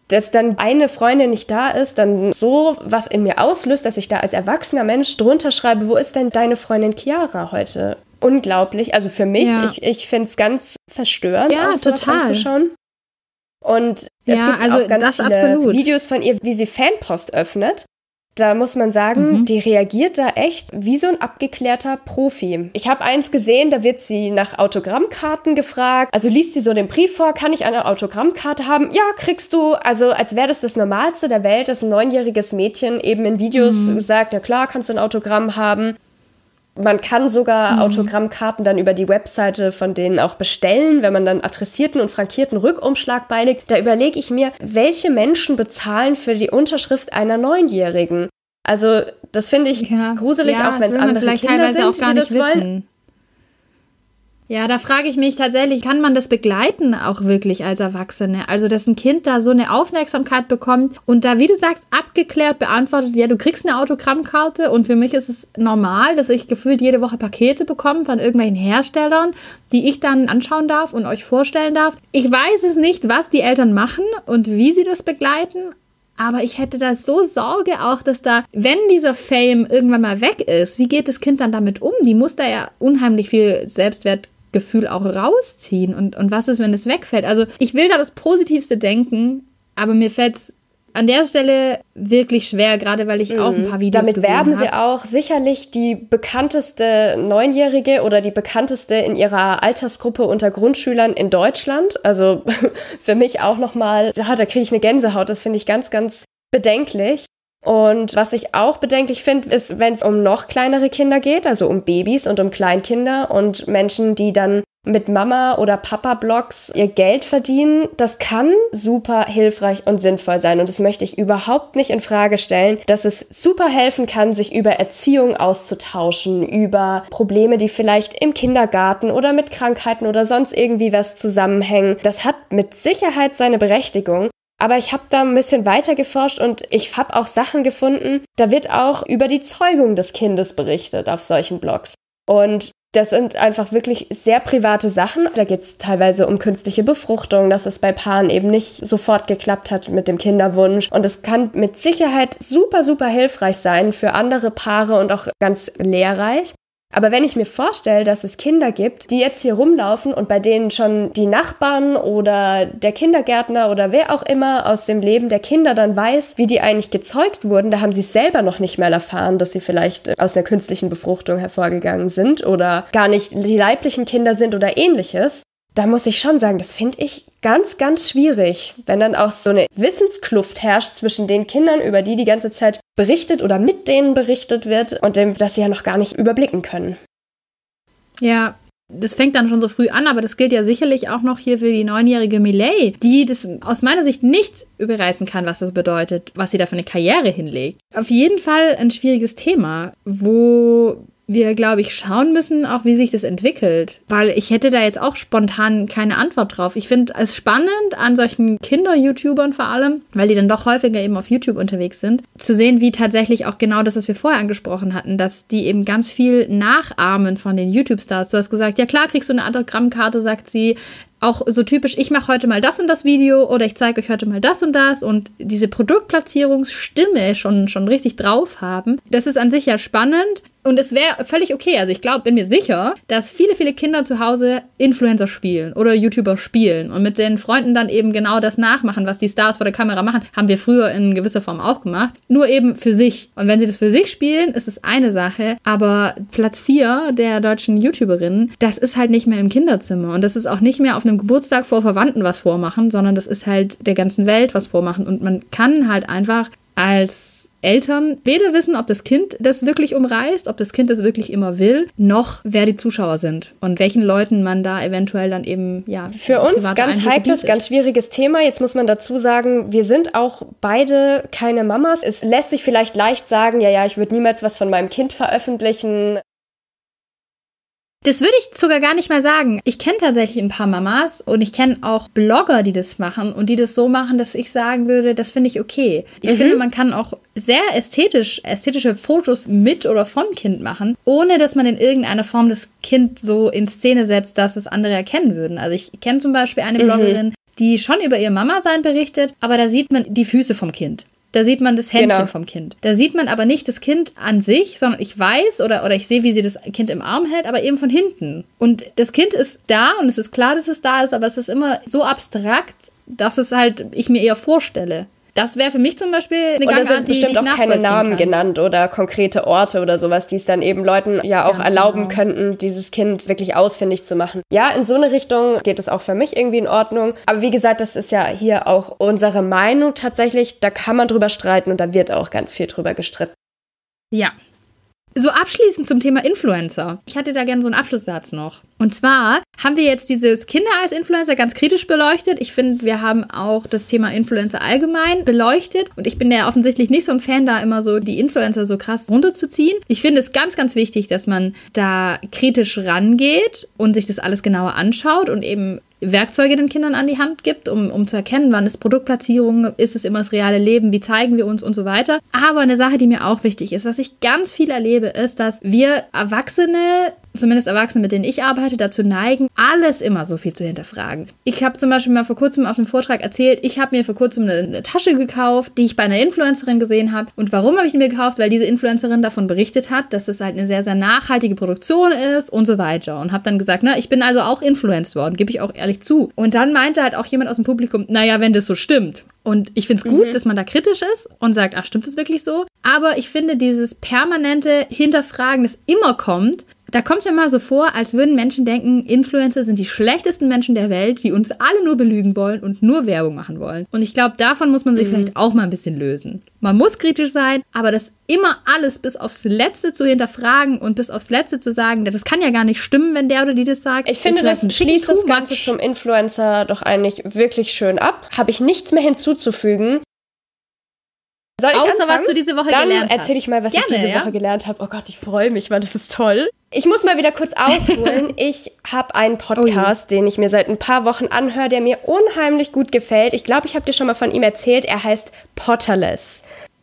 dass dann eine Freundin nicht da ist, dann so was in mir auslöst, dass ich da als erwachsener Mensch drunter schreibe, wo ist denn deine Freundin Chiara heute? Unglaublich, also für mich, ja. ich, ich finde es ganz verstörend, ja, auch sowas total. anzuschauen. Und es ja, gibt also auch ganz das viele absolut. Videos von ihr, wie sie Fanpost öffnet. Da muss man sagen, mhm. die reagiert da echt wie so ein abgeklärter Profi. Ich habe eins gesehen, da wird sie nach Autogrammkarten gefragt. Also liest sie so den Brief vor, kann ich eine Autogrammkarte haben? Ja, kriegst du. Also als wäre das das Normalste der Welt, dass ein neunjähriges Mädchen eben in Videos mhm. sagt, ja klar, kannst du ein Autogramm haben. Man kann sogar mhm. Autogrammkarten dann über die Webseite von denen auch bestellen, wenn man dann adressierten und frankierten Rückumschlag beilegt. Da überlege ich mir, welche Menschen bezahlen für die Unterschrift einer Neunjährigen? Also das finde ich ja. gruselig, ja, auch wenn es andere vielleicht Kinder teilweise sind, auch gar die nicht das wissen. wollen. Ja, da frage ich mich tatsächlich, kann man das begleiten auch wirklich als Erwachsene? Also, dass ein Kind da so eine Aufmerksamkeit bekommt und da, wie du sagst, abgeklärt beantwortet, ja, du kriegst eine Autogrammkarte und für mich ist es normal, dass ich gefühlt jede Woche Pakete bekomme von irgendwelchen Herstellern, die ich dann anschauen darf und euch vorstellen darf. Ich weiß es nicht, was die Eltern machen und wie sie das begleiten, aber ich hätte da so Sorge auch, dass da, wenn dieser Fame irgendwann mal weg ist, wie geht das Kind dann damit um? Die muss da ja unheimlich viel Selbstwertgefühl auch rausziehen. Und, und was ist, wenn es wegfällt? Also ich will da das Positivste denken, aber mir fällt es an der Stelle wirklich schwer, gerade weil ich mhm. auch ein paar Videos Damit gesehen habe. Damit werben sie auch sicherlich die bekannteste Neunjährige oder die bekannteste in ihrer Altersgruppe unter Grundschülern in Deutschland. Also für mich auch nochmal, ja, da kriege ich eine Gänsehaut. Das finde ich ganz, ganz bedenklich. Und was ich auch bedenklich finde, ist, wenn es um noch kleinere Kinder geht, also um Babys und um Kleinkinder und Menschen, die dann mit Mama- oder Papa-Blogs ihr Geld verdienen, das kann super hilfreich und sinnvoll sein. Und das möchte ich überhaupt nicht in Frage stellen, dass es super helfen kann, sich über Erziehung auszutauschen, über Probleme, die vielleicht im Kindergarten oder mit Krankheiten oder sonst irgendwie was zusammenhängen. Das hat mit Sicherheit seine Berechtigung. Aber ich habe da ein bisschen weiter geforscht und ich habe auch Sachen gefunden, da wird auch über die Zeugung des Kindes berichtet auf solchen Blogs. Und das sind einfach wirklich sehr private Sachen. Da geht es teilweise um künstliche Befruchtung, dass es bei Paaren eben nicht sofort geklappt hat mit dem Kinderwunsch. Und es kann mit Sicherheit super, super hilfreich sein für andere Paare und auch ganz lehrreich. Aber wenn ich mir vorstelle, dass es Kinder gibt, die jetzt hier rumlaufen und bei denen schon die Nachbarn oder der Kindergärtner oder wer auch immer aus dem Leben der Kinder dann weiß, wie die eigentlich gezeugt wurden, da haben sie es selber noch nicht mal erfahren, dass sie vielleicht aus einer künstlichen Befruchtung hervorgegangen sind oder gar nicht die leiblichen Kinder sind oder ähnliches. Da muss ich schon sagen, das finde ich ganz, ganz schwierig, wenn dann auch so eine Wissenskluft herrscht zwischen den Kindern, über die die ganze Zeit berichtet oder mit denen berichtet wird und dem, das sie ja noch gar nicht überblicken können. Ja, das fängt dann schon so früh an, aber das gilt ja sicherlich auch noch hier für die neunjährige Miley, die das aus meiner Sicht nicht überreißen kann, was das bedeutet, was sie da für eine Karriere hinlegt. Auf jeden Fall ein schwieriges Thema, wo wir, glaube ich, schauen müssen, auch wie sich das entwickelt. Weil ich hätte da jetzt auch spontan keine Antwort drauf. Ich finde es spannend an solchen Kinder-YouTubern vor allem, weil die dann doch häufiger eben auf YouTube unterwegs sind, zu sehen, wie tatsächlich auch genau das, was wir vorher angesprochen hatten, dass die eben ganz viel nachahmen von den YouTube-Stars. Du hast gesagt, ja klar, kriegst du eine Autogrammkarte, sagt sie. Auch so typisch, ich mache heute mal das und das Video oder ich zeige euch heute mal das und das und diese Produktplatzierungsstimme schon, schon richtig drauf haben. Das ist an sich ja spannend und es wäre völlig okay. Also ich glaube, bin mir sicher, dass viele, viele Kinder zu Hause Influencer spielen oder YouTuber spielen und mit den Freunden dann eben genau das nachmachen, was die Stars vor der Kamera machen. Haben wir früher in gewisser Form auch gemacht. Nur eben für sich. Und wenn sie das für sich spielen, ist es eine Sache. Aber Platz vier der deutschen YouTuberinnen, das ist halt nicht mehr im Kinderzimmer und das ist auch nicht mehr auf einem Geburtstag vor Verwandten was vormachen, sondern das ist halt der ganzen Welt was vormachen. Und man kann halt einfach als Eltern weder wissen, ob das Kind das wirklich umreißt, ob das Kind das wirklich immer will, noch wer die Zuschauer sind und welchen Leuten man da eventuell dann eben, ja, für uns ganz heikles, ganz schwieriges Thema. Jetzt muss man dazu sagen, wir sind auch beide keine Mamas. Es lässt sich vielleicht leicht sagen, ja, ja, ich würde niemals was von meinem Kind veröffentlichen. Das würde ich sogar gar nicht mal sagen. Ich kenne tatsächlich ein paar Mamas und ich kenne auch Blogger, die das machen und die das so machen, dass ich sagen würde, das finde ich okay. Ich mhm. finde, man kann auch sehr ästhetisch, ästhetische Fotos mit oder von Kind machen, ohne dass man in irgendeiner Form das Kind so in Szene setzt, dass es andere erkennen würden. Also ich kenne zum Beispiel eine mhm. Bloggerin, die schon über ihr Mama-Sein berichtet, aber da sieht man die Füße vom Kind. Da sieht man das Händchen genau. vom Kind. Da sieht man aber nicht das Kind an sich, sondern ich weiß oder, oder ich sehe, wie sie das Kind im Arm hält, aber eben von hinten. Und das Kind ist da und es ist klar, dass es da ist, aber es ist immer so abstrakt, dass es halt ich mir eher vorstelle. Das wäre für mich zum Beispiel eine Gangart, Gangart, die, die bestimmt ich auch keine Namen kann. genannt oder konkrete Orte oder sowas, die es dann eben Leuten ja auch Ganz erlauben genau. könnten, dieses Kind wirklich ausfindig zu machen. Ja, in so eine Richtung geht es auch für mich irgendwie in Ordnung. Aber wie gesagt, das ist ja hier auch unsere Meinung tatsächlich. Da kann man drüber streiten und da wird auch ganz viel drüber gestritten. Ja. So abschließend zum Thema Influencer. Ich hatte da gerne so einen Abschlusssatz noch. Und zwar haben wir jetzt dieses Kinder als Influencer ganz kritisch beleuchtet. Ich finde, wir haben auch das Thema Influencer allgemein beleuchtet. Und ich bin ja offensichtlich nicht so ein Fan, da immer so die Influencer so krass runterzuziehen. Ich finde es ganz, ganz wichtig, dass man da kritisch rangeht und sich das alles genauer anschaut und eben Werkzeuge den Kindern an die Hand gibt, um, um zu erkennen, wann ist Produktplatzierung, ist es immer das reale Leben, wie zeigen wir uns und so weiter. Aber eine Sache, die mir auch wichtig ist, was ich ganz viel erlebe, ist, dass wir Erwachsene, zumindest Erwachsene, mit denen ich arbeite, dazu neigen, alles immer so viel zu hinterfragen. Ich habe zum Beispiel mal vor kurzem auf einem Vortrag erzählt, ich habe mir vor kurzem eine, eine Tasche gekauft, die ich bei einer Influencerin gesehen habe. Und warum habe ich die mir gekauft? Weil diese Influencerin davon berichtet hat, dass das halt eine sehr, sehr nachhaltige Produktion ist und so weiter. Und habe dann gesagt, na, ich bin also auch influenced worden, gebe ich auch ehrlich zu. Und dann meinte halt auch jemand aus dem Publikum, naja, wenn das so stimmt. Und ich finde es gut, mhm. dass man da kritisch ist und sagt, ach, stimmt das wirklich so? Aber ich finde dieses permanente Hinterfragen, das immer kommt, da kommt es mir mal so vor, als würden Menschen denken, Influencer sind die schlechtesten Menschen der Welt, die uns alle nur belügen wollen und nur Werbung machen wollen. Und ich glaube, davon muss man sich mhm. vielleicht auch mal ein bisschen lösen. Man muss kritisch sein, aber das immer alles bis aufs Letzte zu hinterfragen und bis aufs Letzte zu sagen, das kann ja gar nicht stimmen, wenn der oder die das sagt. Ich finde, das schließt das Ganze zum Influencer doch eigentlich wirklich schön ab. Habe ich nichts mehr hinzuzufügen. Soll ich Außer anfangen? Was du diese Woche Dann gelernt hast. Dann erzähle ich mal, was Gerne, ich diese ja? Woche gelernt habe. Oh Gott, ich freue mich, weil das ist toll. Ich muss mal wieder kurz ausholen. Ich habe einen Podcast, oh, den ich mir seit ein paar Wochen anhöre, der mir unheimlich gut gefällt. Ich glaube, ich habe dir schon mal von ihm erzählt. Er heißt Potterless.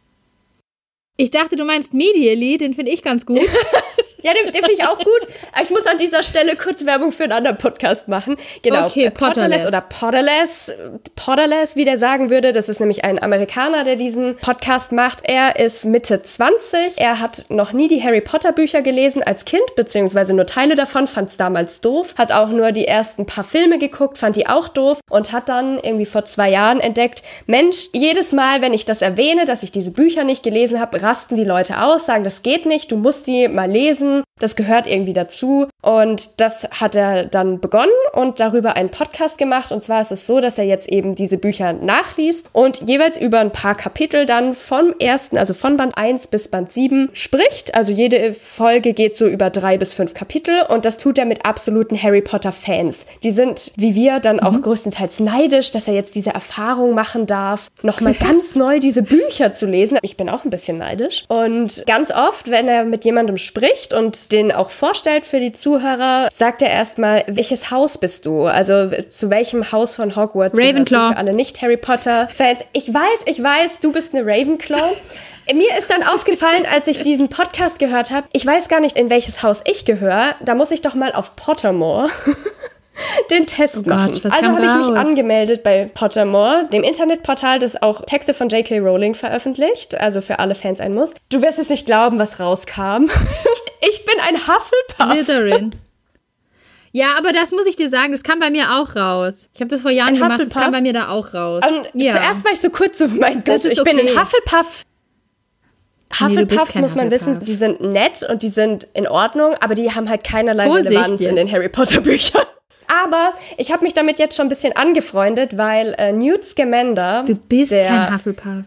Ich dachte, du meinst Medially, den finde ich ganz gut. Ja, den, den finde ich auch gut. Aber ich muss an dieser Stelle kurz Werbung für einen anderen Podcast machen. Genau, okay, Potterless oder Potterless. Potterless, wie der sagen würde. Das ist nämlich ein Amerikaner, der diesen Podcast macht. Er ist Mitte zwanzig. Er hat noch nie die Harry Potter Bücher gelesen als Kind, beziehungsweise nur Teile davon, fand es damals doof. Hat auch nur die ersten paar Filme geguckt, fand die auch doof und hat dann irgendwie vor zwei Jahren entdeckt, Mensch, jedes Mal, wenn ich das erwähne, dass ich diese Bücher nicht gelesen habe, rasten die Leute aus, sagen, das geht nicht, du musst die mal lesen. Das gehört irgendwie dazu und das hat er dann begonnen und darüber einen Podcast gemacht und zwar ist es so, dass er jetzt eben diese Bücher nachliest und jeweils über ein paar Kapitel dann vom ersten, also von Band eins bis Band sieben spricht, also jede Folge geht so über drei bis fünf Kapitel und das tut er mit absoluten Harry Potter Fans. Die sind, wie wir, dann auch mhm. größtenteils neidisch, dass er jetzt diese Erfahrung machen darf, nochmal ganz neu diese Bücher zu lesen. Ich bin auch ein bisschen neidisch und ganz oft, wenn er mit jemandem spricht und den auch vorstellt für die Zuhörer, sagt er erstmal, welches Haus bist du? Also zu welchem Haus von Hogwarts Ravenclaw. Für alle Nicht-Harry Potter-Fans. Ich weiß, ich weiß, du bist eine Ravenclaw. Mir ist dann aufgefallen, als ich diesen Podcast gehört habe, ich weiß gar nicht, in welches Haus ich gehöre. Da muss ich doch mal auf Pottermore den Test oh machen. Gott, also habe ich mich angemeldet bei Pottermore, dem Internetportal, das auch Texte von J K Rowling veröffentlicht, also für alle Fans ein Muss. Du wirst es nicht glauben, was rauskam. Ich bin ein Hufflepuff. Slytherin. Ja, aber das muss ich dir sagen, das kam bei mir auch raus. Ich habe das vor Jahren ein gemacht, Hufflepuff? Das kam bei mir da auch raus. Und ja. Zuerst war ich so kurz so, mein Gott, ich okay. bin ein Hufflepuff. Hufflepuffs, nee, muss man Hufflepuff. wissen, die sind nett und die sind in Ordnung, aber die haben halt keinerlei Vorsicht Relevanz jetzt. in den Harry Potter Büchern. Aber ich habe mich damit jetzt schon ein bisschen angefreundet, weil äh, Newt Scamander... Du bist der, kein Hufflepuff.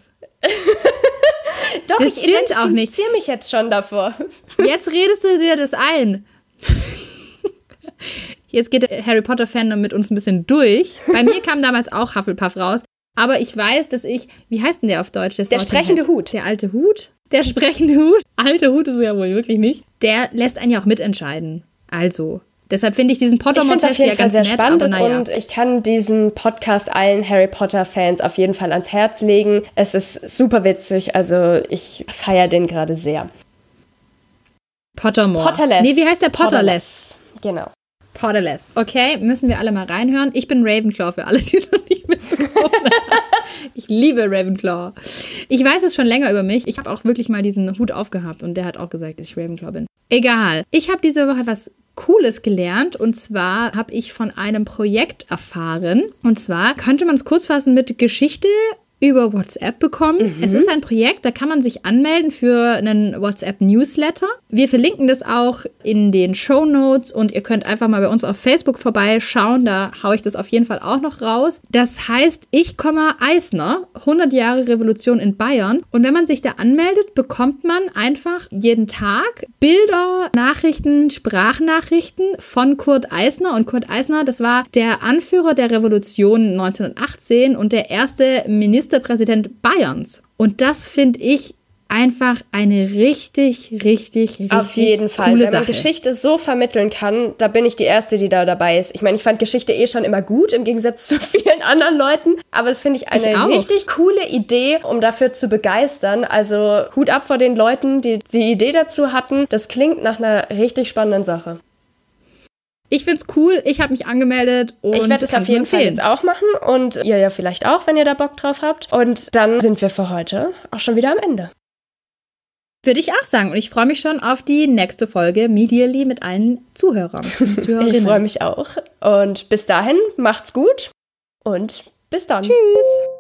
Doch, das ich stimmt auch nicht. identifiziere mich jetzt schon davor. Jetzt redest du dir das ein. Jetzt geht der Harry Potter-Fandom mit uns ein bisschen durch. Bei mir kam damals auch Hufflepuff raus. Aber ich weiß, dass ich... Wie heißt denn der auf Deutsch? Der, der sprechende Head. Hut. Der alte Hut? Der sprechende Hut? Alte Hut ist er ja wohl wirklich nicht. Der lässt einen ja auch mitentscheiden. Also... Deshalb finde ich diesen Pottermore-Test ja ganz sehr nett, spannend aber naja. Und ich kann diesen Podcast allen Harry Potter-Fans auf jeden Fall ans Herz legen. Es ist super witzig, also ich feiere den gerade sehr. Pottermore. Potterless. Nee, wie heißt der? Potterless. Potterless. Genau. Portales. Okay, müssen wir alle mal reinhören. Ich bin Ravenclaw für alle, die es noch nicht mitbekommen haben. Ich liebe Ravenclaw. Ich weiß es schon länger über mich. Ich habe auch wirklich mal diesen Hut aufgehabt und der hat auch gesagt, dass ich Ravenclaw bin. Egal. Ich habe diese Woche was Cooles gelernt und zwar habe ich von einem Projekt erfahren. Und zwar könnte man es kurz fassen mit Geschichte über WhatsApp bekommen. Mhm. Es ist ein Projekt, da kann man sich anmelden für einen WhatsApp-Newsletter. Wir verlinken das auch in den Shownotes und ihr könnt einfach mal bei uns auf Facebook vorbeischauen, da haue ich das auf jeden Fall auch noch raus. Das heißt, ich, Eisner, hundert Jahre Revolution in Bayern. Und wenn man sich da anmeldet, bekommt man einfach jeden Tag Bilder, Nachrichten, Sprachnachrichten von Kurt Eisner. Und Kurt Eisner, das war der Anführer der Revolution neunzehnhundertachtzehn und der erste Minister Ministerpräsident Bayerns. Und das finde ich einfach eine richtig, richtig, richtig Auf jeden Fall. coole Wenn man Sache. Geschichte so vermitteln kann, da bin ich die Erste, die da dabei ist. Ich meine, ich fand Geschichte eh schon immer gut, im Gegensatz zu vielen anderen Leuten. Aber das finde ich eine Ich auch. richtig coole Idee, um dafür zu begeistern. Also Hut ab vor den Leuten, die die Idee dazu hatten. Das klingt nach einer richtig spannenden Sache. Ich find's cool, ich habe mich angemeldet und ich werde es auf jeden Fall jetzt auch machen und ihr ja vielleicht auch, wenn ihr da Bock drauf habt. Und dann sind wir für heute auch schon wieder am Ende. Würde ich auch sagen. Und ich freue mich schon auf die nächste Folge Medially mit allen Zuhörern. Ich freue mich auch. Und bis dahin, macht's gut und bis dann. Tschüss.